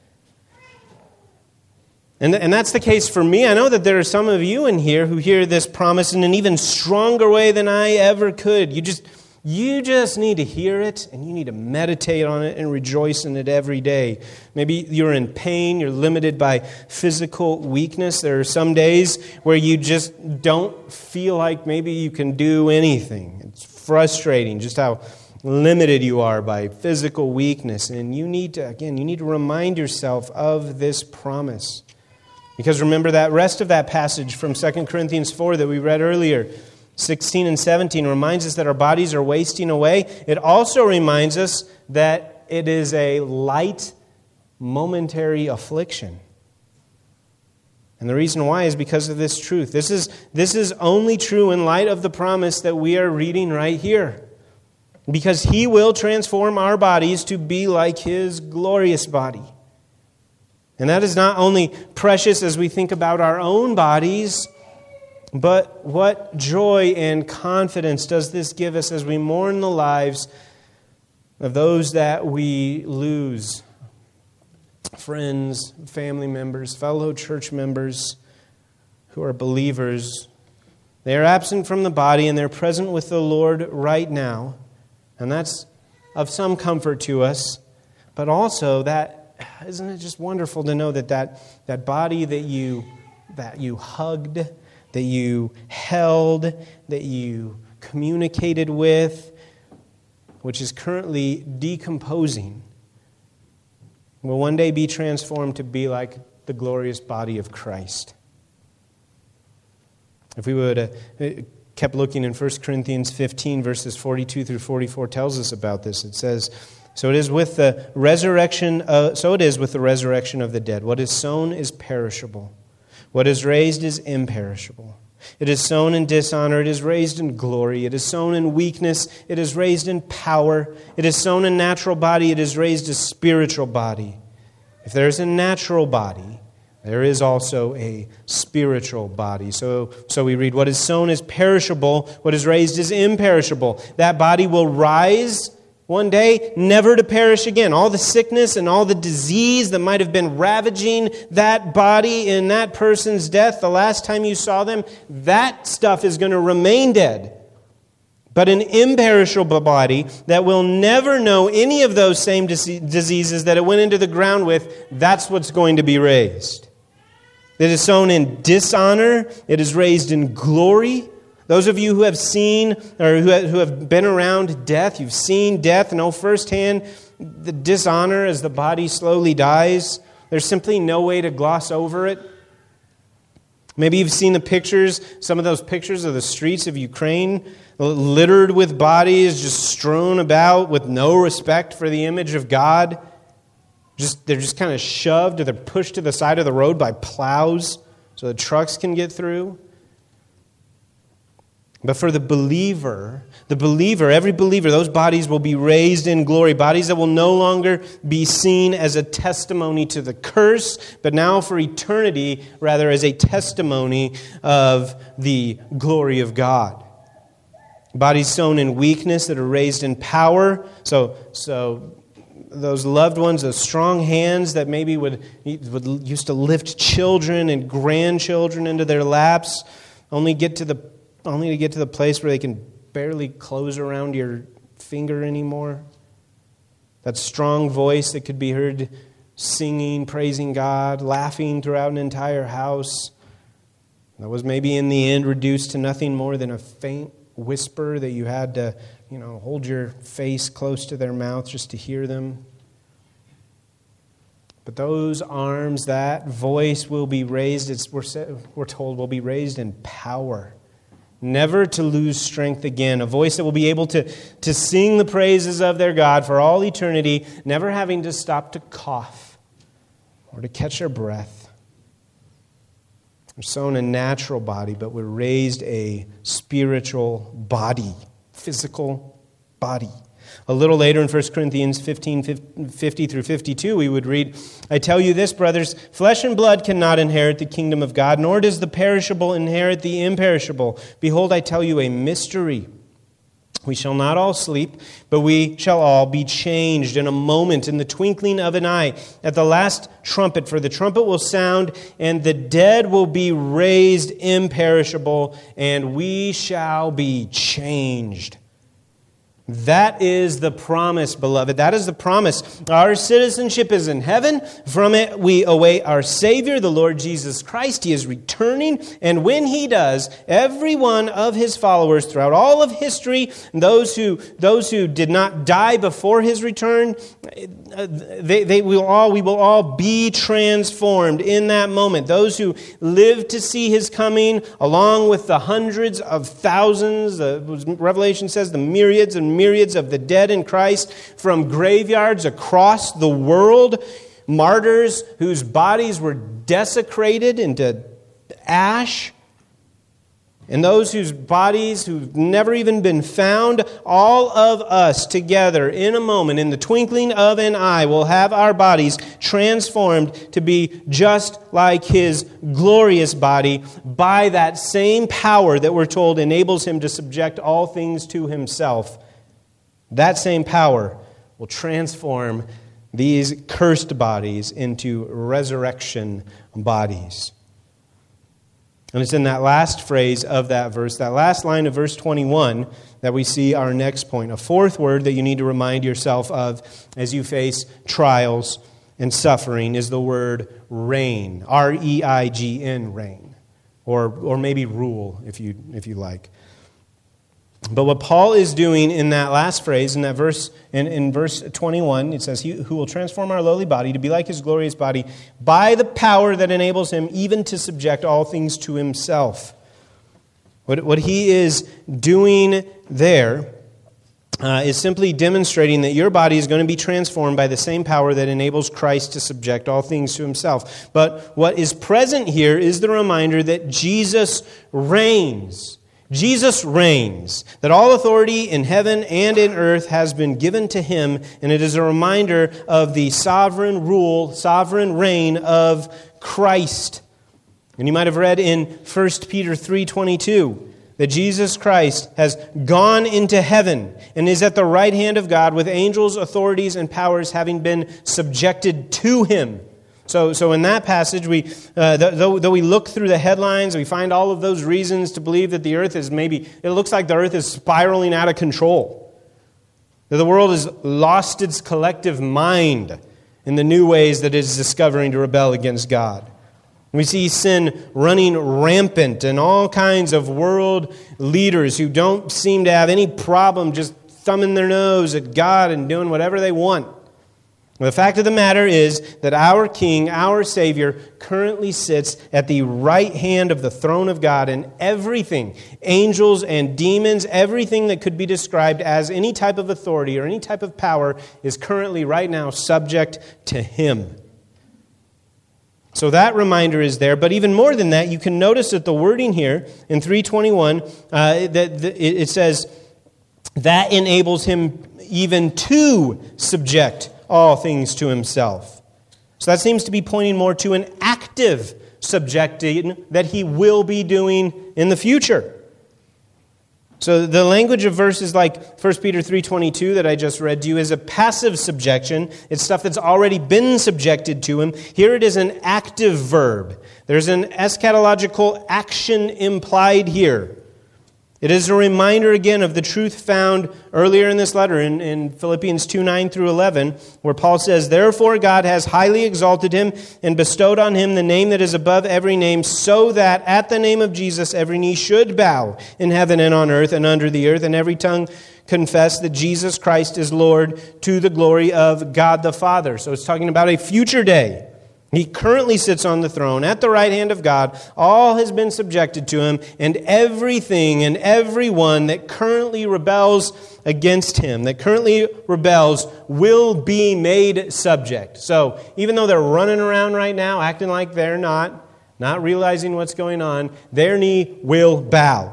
A: And, and that's the case for me. I know that there are some of you in here who hear this promise in an even stronger way than I ever could. You just You just need to hear it, and you need to meditate on it and rejoice in it every day. Maybe you're in pain, you're limited by physical weakness. There are some days where you just don't feel like maybe you can do anything. It's frustrating just how limited you are by physical weakness. And you need to, again, you need to remind yourself of this promise. Because remember that rest of that passage from Second Corinthians four that we read earlier, sixteen and seventeen, reminds us that our bodies are wasting away. It also reminds us that it is a light, momentary affliction. And the reason why is because of this truth. This is, this is only true in light of the promise that we are reading right here. Because He will transform our bodies to be like His glorious body. And that is not only precious as we think about our own bodies, but what joy and confidence does this give us as we mourn the lives of those that we lose? Friends, family members, fellow church members who are believers. They are absent from the body and they're present with the Lord right now. And that's of some comfort to us. But also, that isn't it just wonderful to know that that, that body that you that you hugged, that you held, that you communicated with, which is currently decomposing, will one day be transformed to be like the glorious body of Christ. If we would have kept looking in First Corinthians fifteen, verses forty-two through forty-four, tells us about this. It says, So it is with the resurrection. Of, so it is with the resurrection of the dead. What is sown is perishable. What is raised is imperishable. It is sown in dishonor. It is raised in glory. It is sown in weakness. It is raised in power. It is sown in natural body. It is raised a spiritual body. If there is a natural body, there is also a spiritual body. So, so we read, what is sown is perishable. What is raised is imperishable. That body will rise one day, never to perish again. All the sickness and all the disease that might have been ravaging that body in that person's death the last time you saw them, that stuff is going to remain dead. but an imperishable body that will never know any of those same diseases that it went into the ground with. That's what's going to be raised. It is sown in dishonor. It is raised in glory. Those of you who have seen or who have been around death, you've seen death, know firsthand the dishonor as the body slowly dies. There's simply no way to gloss over it. Maybe you've seen the pictures, some of those pictures of the streets of Ukraine, littered with bodies, just strewn about with no respect for the image of God. Just they're just kind of shoved or they're pushed to the side of the road by plows so the trucks can get through. But for the believer, the believer, every believer, those bodies will be raised in glory. Bodies that will no longer be seen as a testimony to the curse, but now for eternity, rather as a testimony of the glory of God. Bodies sown in weakness that are raised in power. So, so those loved ones, those strong hands that maybe would, would used to lift children and grandchildren into their laps, only get to the only to get to the place where they can barely close around your finger anymore. That strong voice that could be heard singing, praising God, laughing throughout an entire house. That was maybe in the end reduced to nothing more than a faint whisper that you had to, you know, hold your face close to their mouth just to hear them. But those arms, that voice will be raised, it's, we're, we're told, will be raised in power. Never to lose strength again. A voice that will be able to, to sing the praises of their God for all eternity, never having to stop to cough or to catch their breath. We're sown a natural body, but we're raised a spiritual body, physical body. A little later in First Corinthians fifteen, fifty through fifty-two, we would read, I tell you this, brothers, flesh and blood cannot inherit the kingdom of God, nor does the perishable inherit the imperishable. Behold, I tell you a mystery. We shall not all sleep, but we shall all be changed in a moment, in the twinkling of an eye, at the last trumpet. For the trumpet will sound, and the dead will be raised imperishable, and we shall be changed. That is the promise, beloved. That is the promise. Our citizenship is in heaven. From it we await our Savior, the Lord Jesus Christ. He is returning. And when He does, every one of His followers throughout all of history, those who those who did not die before His return, they, they will all we will all be transformed in that moment. Those who live to see His coming, along with the hundreds of thousands, uh, Revelation says the myriads and myriads of the dead in Christ from graveyards across the world, martyrs whose bodies were desecrated into ash, and those whose bodies who've never even been found, all of us together in a moment, in the twinkling of an eye, will have our bodies transformed to be just like His glorious body by that same power that we're told enables Him to subject all things to Himself. That same power will transform these cursed bodies into resurrection bodies. And it's in that last phrase of that verse, that last line of verse twenty-one, that we see our next point. A fourth word that you need to remind yourself of as you face trials and suffering is the word reign. R E I G N, reign. Or or maybe rule, if you if you like. But what Paul is doing in that last phrase, in that verse, in, in verse twenty-one, it says, He who will transform our lowly body to be like His glorious body by the power that enables Him even to subject all things to Himself. What, what he is doing there uh, is simply demonstrating that your body is going to be transformed by the same power that enables Christ to subject all things to Himself. But what is present here is the reminder that Jesus reigns. Jesus reigns, that all authority in heaven and in earth has been given to Him, and it is a reminder of the sovereign rule, sovereign reign of Christ. And you might have read in First Peter three twenty-two that Jesus Christ has gone into heaven and is at the right hand of God with angels, authorities, and powers having been subjected to Him. So, so in that passage, we uh, though, though we look through the headlines, we find all of those reasons to believe that the earth is maybe, it looks like the earth is spiraling out of control. That the world has lost its collective mind in the new ways that it is discovering to rebel against God. We see sin running rampant and all kinds of world leaders who don't seem to have any problem just thumbing their nose at God and doing whatever they want. The fact of the matter is that our King, our Savior, currently sits at the right hand of the throne of God, and everything, angels and demons, everything that could be described as any type of authority or any type of power is currently right now subject to Him. So that reminder is there, but even more than that, you can notice that the wording here in three twenty-one, uh, that it says, that enables Him even to subject all things to Himself. So that seems to be pointing more to an active subjecting that He will be doing in the future. So the language of verses like First Peter three twenty-two that I just read to you is a passive subjection. It's stuff that's already been subjected to Him. Here it is an active verb. There's an eschatological action implied here. It is a reminder again of the truth found earlier in this letter in, in Philippians two, nine through eleven, where Paul says, "Therefore God has highly exalted Him and bestowed on Him the name that is above every name, so that at the name of Jesus every knee should bow in heaven and on earth and under the earth, and every tongue confess that Jesus Christ is Lord, to the glory of God the Father." So it's talking about a future day. He currently sits on the throne at the right hand of God. All has been subjected to Him, and everything and everyone that currently rebels against Him, that currently rebels, will be made subject. So even though they're running around right now, acting like they're not, not realizing what's going on, their knee will bow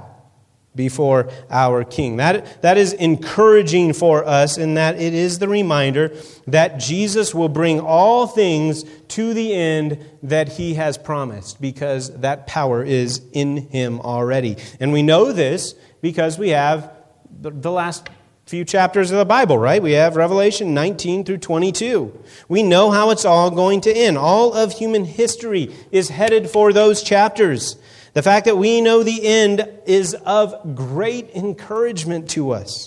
A: before our King. That, that is encouraging for us in that it is the reminder that Jesus will bring all things to the end that He has promised, because that power is in Him already. And we know this because we have the, the last few chapters of the Bible, right? We have Revelation nineteen through twenty-two. We know how it's all going to end. All of human history is headed for those chapters. The fact that we know the end is of great encouragement to us.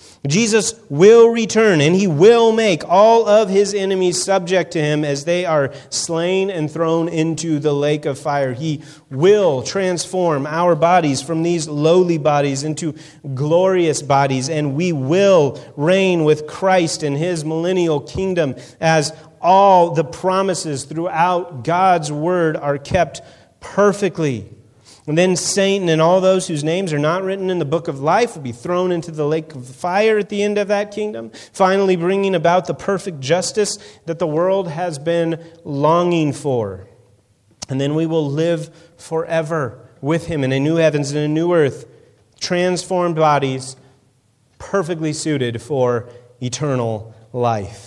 A: Jesus will return, and He will make all of His enemies subject to Him as they are slain and thrown into the lake of fire. He will transform our bodies from these lowly bodies into glorious bodies, and we will reign with Christ in His millennial kingdom as all the promises throughout God's Word are kept perfectly. And then Satan and all those whose names are not written in the book of life will be thrown into the lake of fire at the end of that kingdom, finally bringing about the perfect justice that the world has been longing for. And then we will live forever with Him in a new heavens and a new earth, transformed bodies, perfectly suited for eternal life.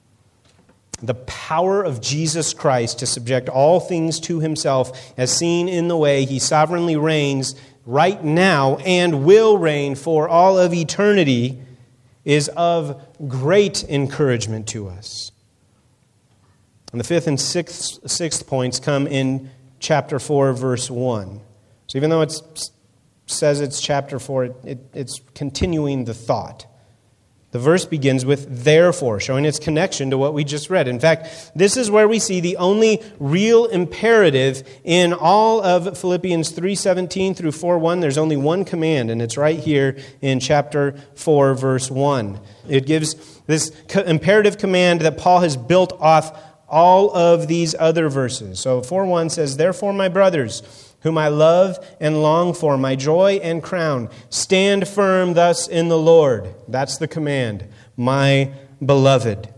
A: The power of Jesus Christ to subject all things to Himself, as seen in the way He sovereignly reigns right now and will reign for all of eternity, is of great encouragement to us. And the fifth and sixth, sixth points come in chapter four, verse one. So even though it says it's chapter four, it, it, it's continuing the thought. The verse begins with therefore, showing its connection to what we just read. In fact, this is where we see the only real imperative in all of Philippians three seventeen through four one. There's only one command, and it's right here in chapter four, verse one. It gives this imperative command that Paul has built off all of these other verses. So four one says, "Therefore, my brothers, whom I love and long for, my joy and crown, stand firm thus in the Lord." That's the command, my beloved.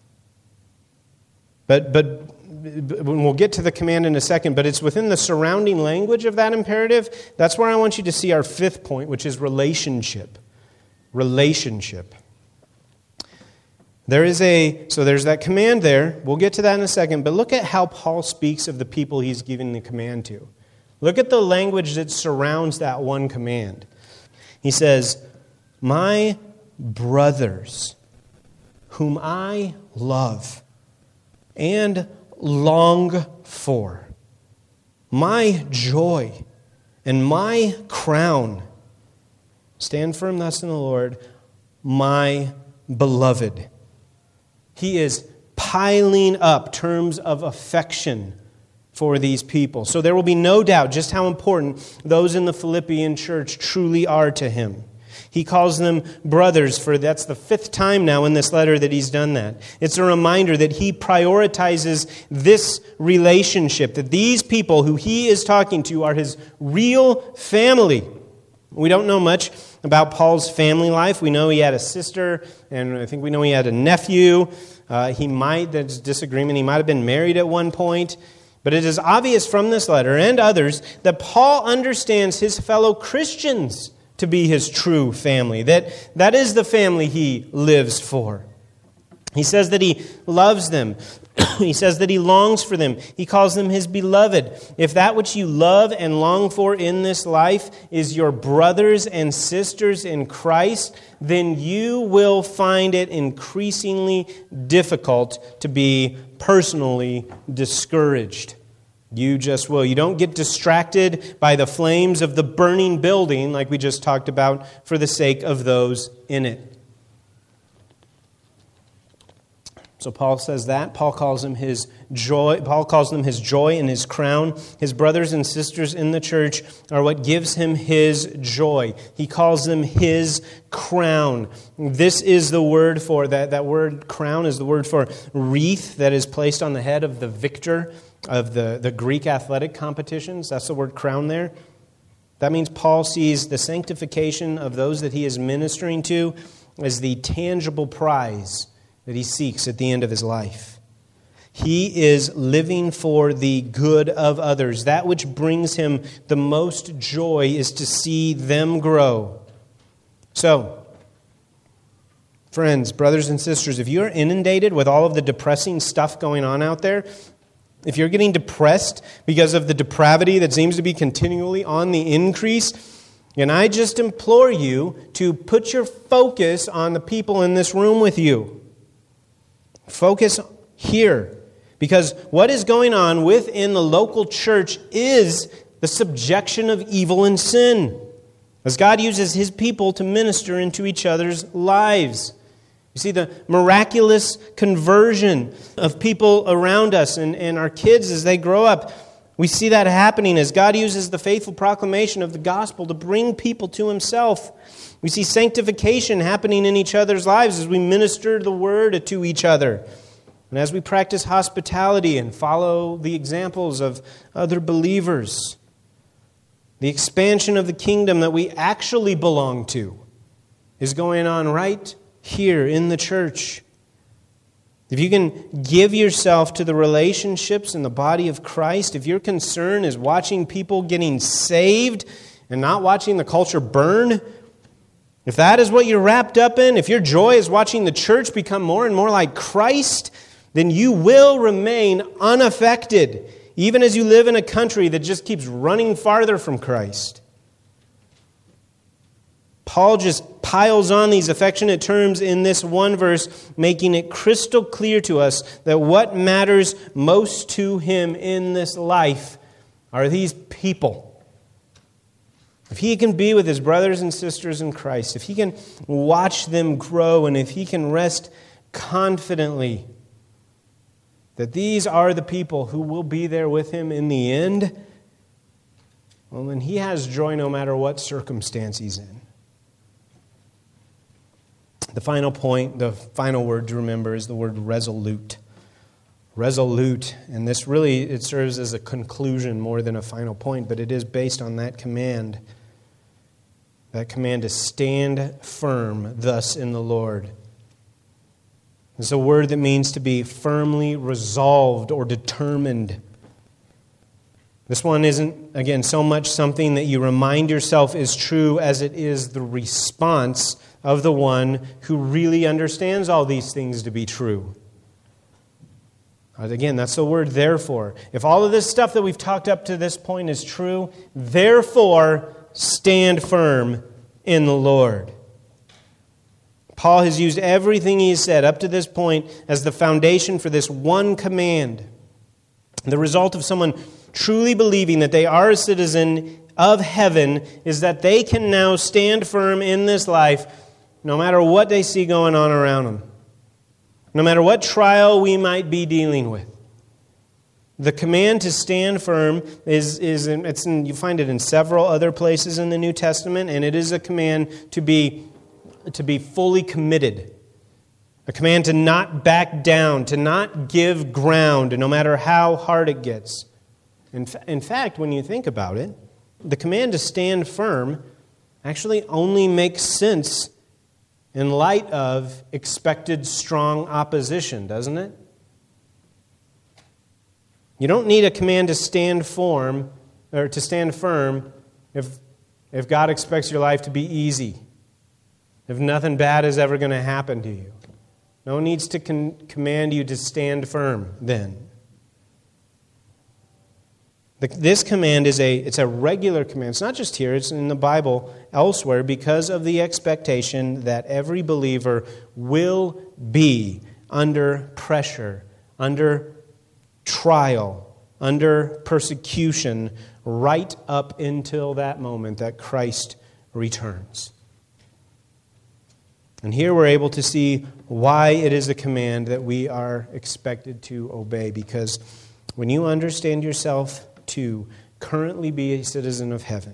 A: But but we'll get to the command in a second, but it's within the surrounding language of that imperative. That's where I want you to see our fifth point, which is relationship. Relationship. There is a, so there's that command there. We'll get to that in a second, but look at how Paul speaks of the people he's giving the command to. Look at the language that surrounds that one command. He says, "My brothers, whom I love and long for, my joy and my crown. Stand firm thus in the Lord, my beloved. He is piling up terms of affection for these people. So there will be no doubt just how important those in the Philippian church truly are to him. He calls them brothers, for that's the fifth time now in this letter that he's done that. It's a reminder that he prioritizes this relationship, that these people who he is talking to are his real family. We don't know much about Paul's family life. We know he had a sister, and I think we know he had a nephew. Uh, he might, there's disagreement, he might have been married at one point. But it is obvious from this letter and others that Paul understands his fellow Christians to be his true family, that that is the family he lives for. He says that he loves them. He says that he longs for them. He calls them his beloved. If that which you love and long for in this life is your brothers and sisters in Christ, then you will find it increasingly difficult to be personally discouraged. You just will. You don't get distracted by the flames of the burning building like we just talked about for the sake of those in it. So Paul says that. Paul calls him his joy. Paul calls them his joy and his crown. His brothers and sisters in the church are what gives him his joy. He calls them his crown. This is the word for, that, that word crown is the word for wreath that is placed on the head of the victor of the, the Greek athletic competitions. That's the word crown there. That means Paul sees the sanctification of those that he is ministering to as the tangible prize that he seeks at the end of his life. He is living for the good of others. That which brings him the most joy is to see them grow. So, friends, brothers and sisters, if you're inundated with all of the depressing stuff going on out there, if you're getting depressed because of the depravity that seems to be continually on the increase, and I just implore you to put your focus on the people in this room with you. Focus here, because what is going on within the local church is the subjection of evil and sin, as God uses his people to minister into each other's lives. You see the miraculous conversion of people around us and, and our kids as they grow up. We see that happening as God uses the faithful proclamation of the gospel to bring people to himself. We see sanctification happening in each other's lives as we minister the word to each other. And as we practice hospitality and follow the examples of other believers. The expansion of the kingdom that we actually belong to is going on right here in the church. If you can give yourself to the relationships in the body of Christ, if your concern is watching people getting saved and not watching the culture burn, if that is what you're wrapped up in, if your joy is watching the church become more and more like Christ, then you will remain unaffected, even as you live in a country that just keeps running farther from Christ. Paul just piles on these affectionate terms in this one verse, making it crystal clear to us that what matters most to him in this life are these people. If he can be with his brothers and sisters in Christ, if he can watch them grow, and if he can rest confidently that these are the people who will be there with him in the end, well, then he has joy no matter what circumstance he's in. The final point, the final word to remember is the word resolute. Resolute, and this really, it serves as a conclusion more than a final point, but it is based on that command. That command to stand firm thus in the Lord. It's a word that means to be firmly resolved or determined. This one isn't, again, so much something that you remind yourself is true as it is the response of the one who really understands all these things to be true. Again, that's the word therefore. If all of this stuff that we've talked up to this point is true, therefore stand firm in the Lord. Paul has used everything he has said up to this point as the foundation for this one command. The result of someone truly believing that they are a citizen of heaven is that they can now stand firm in this life no matter what they see going on around them, no matter what trial we might be dealing with. The command to stand firm is, is in, it's in, you find it in several other places in the New Testament, and it is a command to be, to be fully committed. A command to not back down, to not give ground, no matter how hard it gets. In, fa- in fact, when you think about it, the command to stand firm actually only makes sense in light of expected strong opposition, doesn't it? You don't need a command to stand firm or to stand firm if, if God expects your life to be easy, if nothing bad is ever going to happen to you. No one needs to con- command you to stand firm then. The, this command is a it's a regular command. It's not just here, it's in the Bible elsewhere because of the expectation that every believer will be under pressure, under trial, under persecution, right up until that moment that Christ returns. And here we're able to see why it is a command that we are expected to obey. Because when you understand yourself to currently be a citizen of heaven,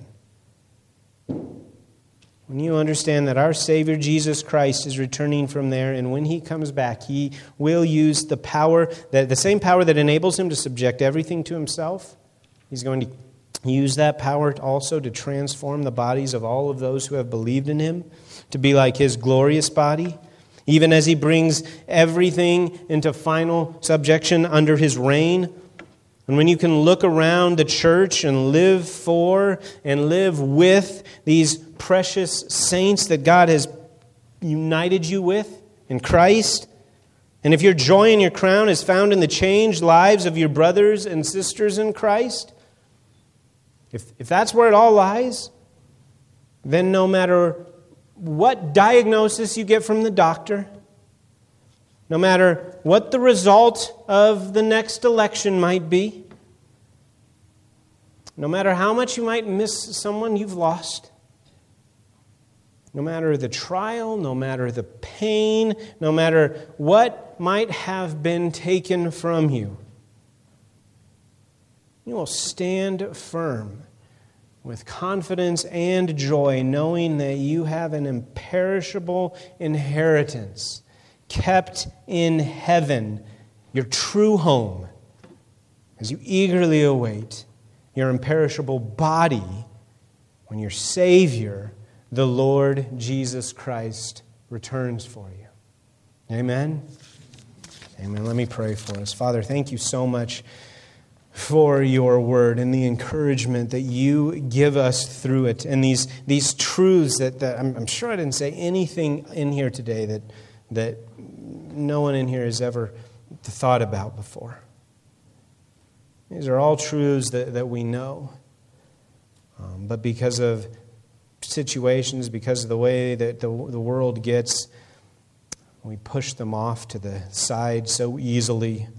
A: when you understand that our Savior Jesus Christ is returning from there, and when He comes back, He will use the power, that the same power that enables Him to subject everything to Himself, He's going to use that power also to transform the bodies of all of those who have believed in Him to be like His glorious body, even as He brings everything into final subjection under His reign. And when you can look around the church and live for and live with these precious saints that God has united you with in Christ, and if your joy and your crown is found in the changed lives of your brothers and sisters in Christ, if, if that's where it all lies, then no matter what diagnosis you get from the doctor, no matter what the result of the next election might be, no matter how much you might miss someone you've lost, no matter the trial, no matter the pain, no matter what might have been taken from you, you will stand firm with confidence and joy, knowing that you have an imperishable inheritance kept in heaven, your true home, as you eagerly await your imperishable body when your Savior, the Lord Jesus Christ, returns for you. Amen? Amen. Let me pray for us. Father, thank you so much for your word and the encouragement that you give us through it, and these these truths that, that I'm, I'm sure I didn't say anything in here today that that no one in here has ever thought about before. These are all truths that, that we know. Um, but because of situations, because of the way that the, the world gets, we push them off to the side so easily.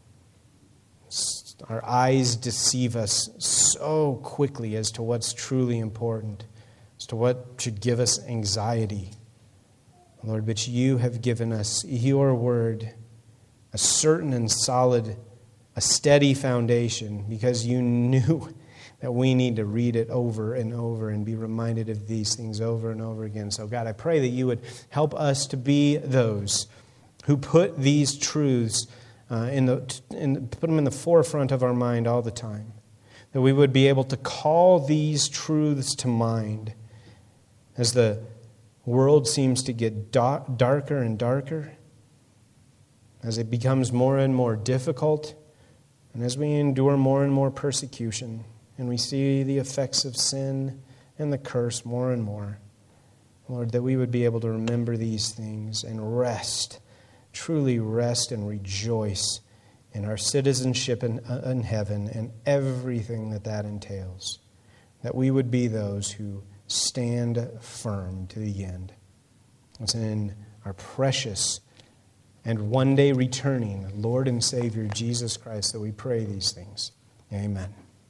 A: Our eyes deceive us so quickly as to what's truly important, as to what should give us anxiety. Lord, but you have given us your word, a certain and solid, a steady foundation, because you knew that we need to read it over and over and be reminded of these things over and over again. So God, I pray that you would help us to be those who put these truths uh, in the in, put them in the forefront of our mind all the time. That we would be able to call these truths to mind as the world seems to get da- darker and darker, as it becomes more and more difficult, and as we endure more and more persecution, and we see the effects of sin and the curse more and more. Lord, that we would be able to remember these things and rest, truly rest and rejoice in our citizenship in, uh, in heaven and everything that that entails. That we would be those who stand firm to the end. It's in our precious and one day returning Lord and Savior Jesus Christ, that we pray these things. Amen.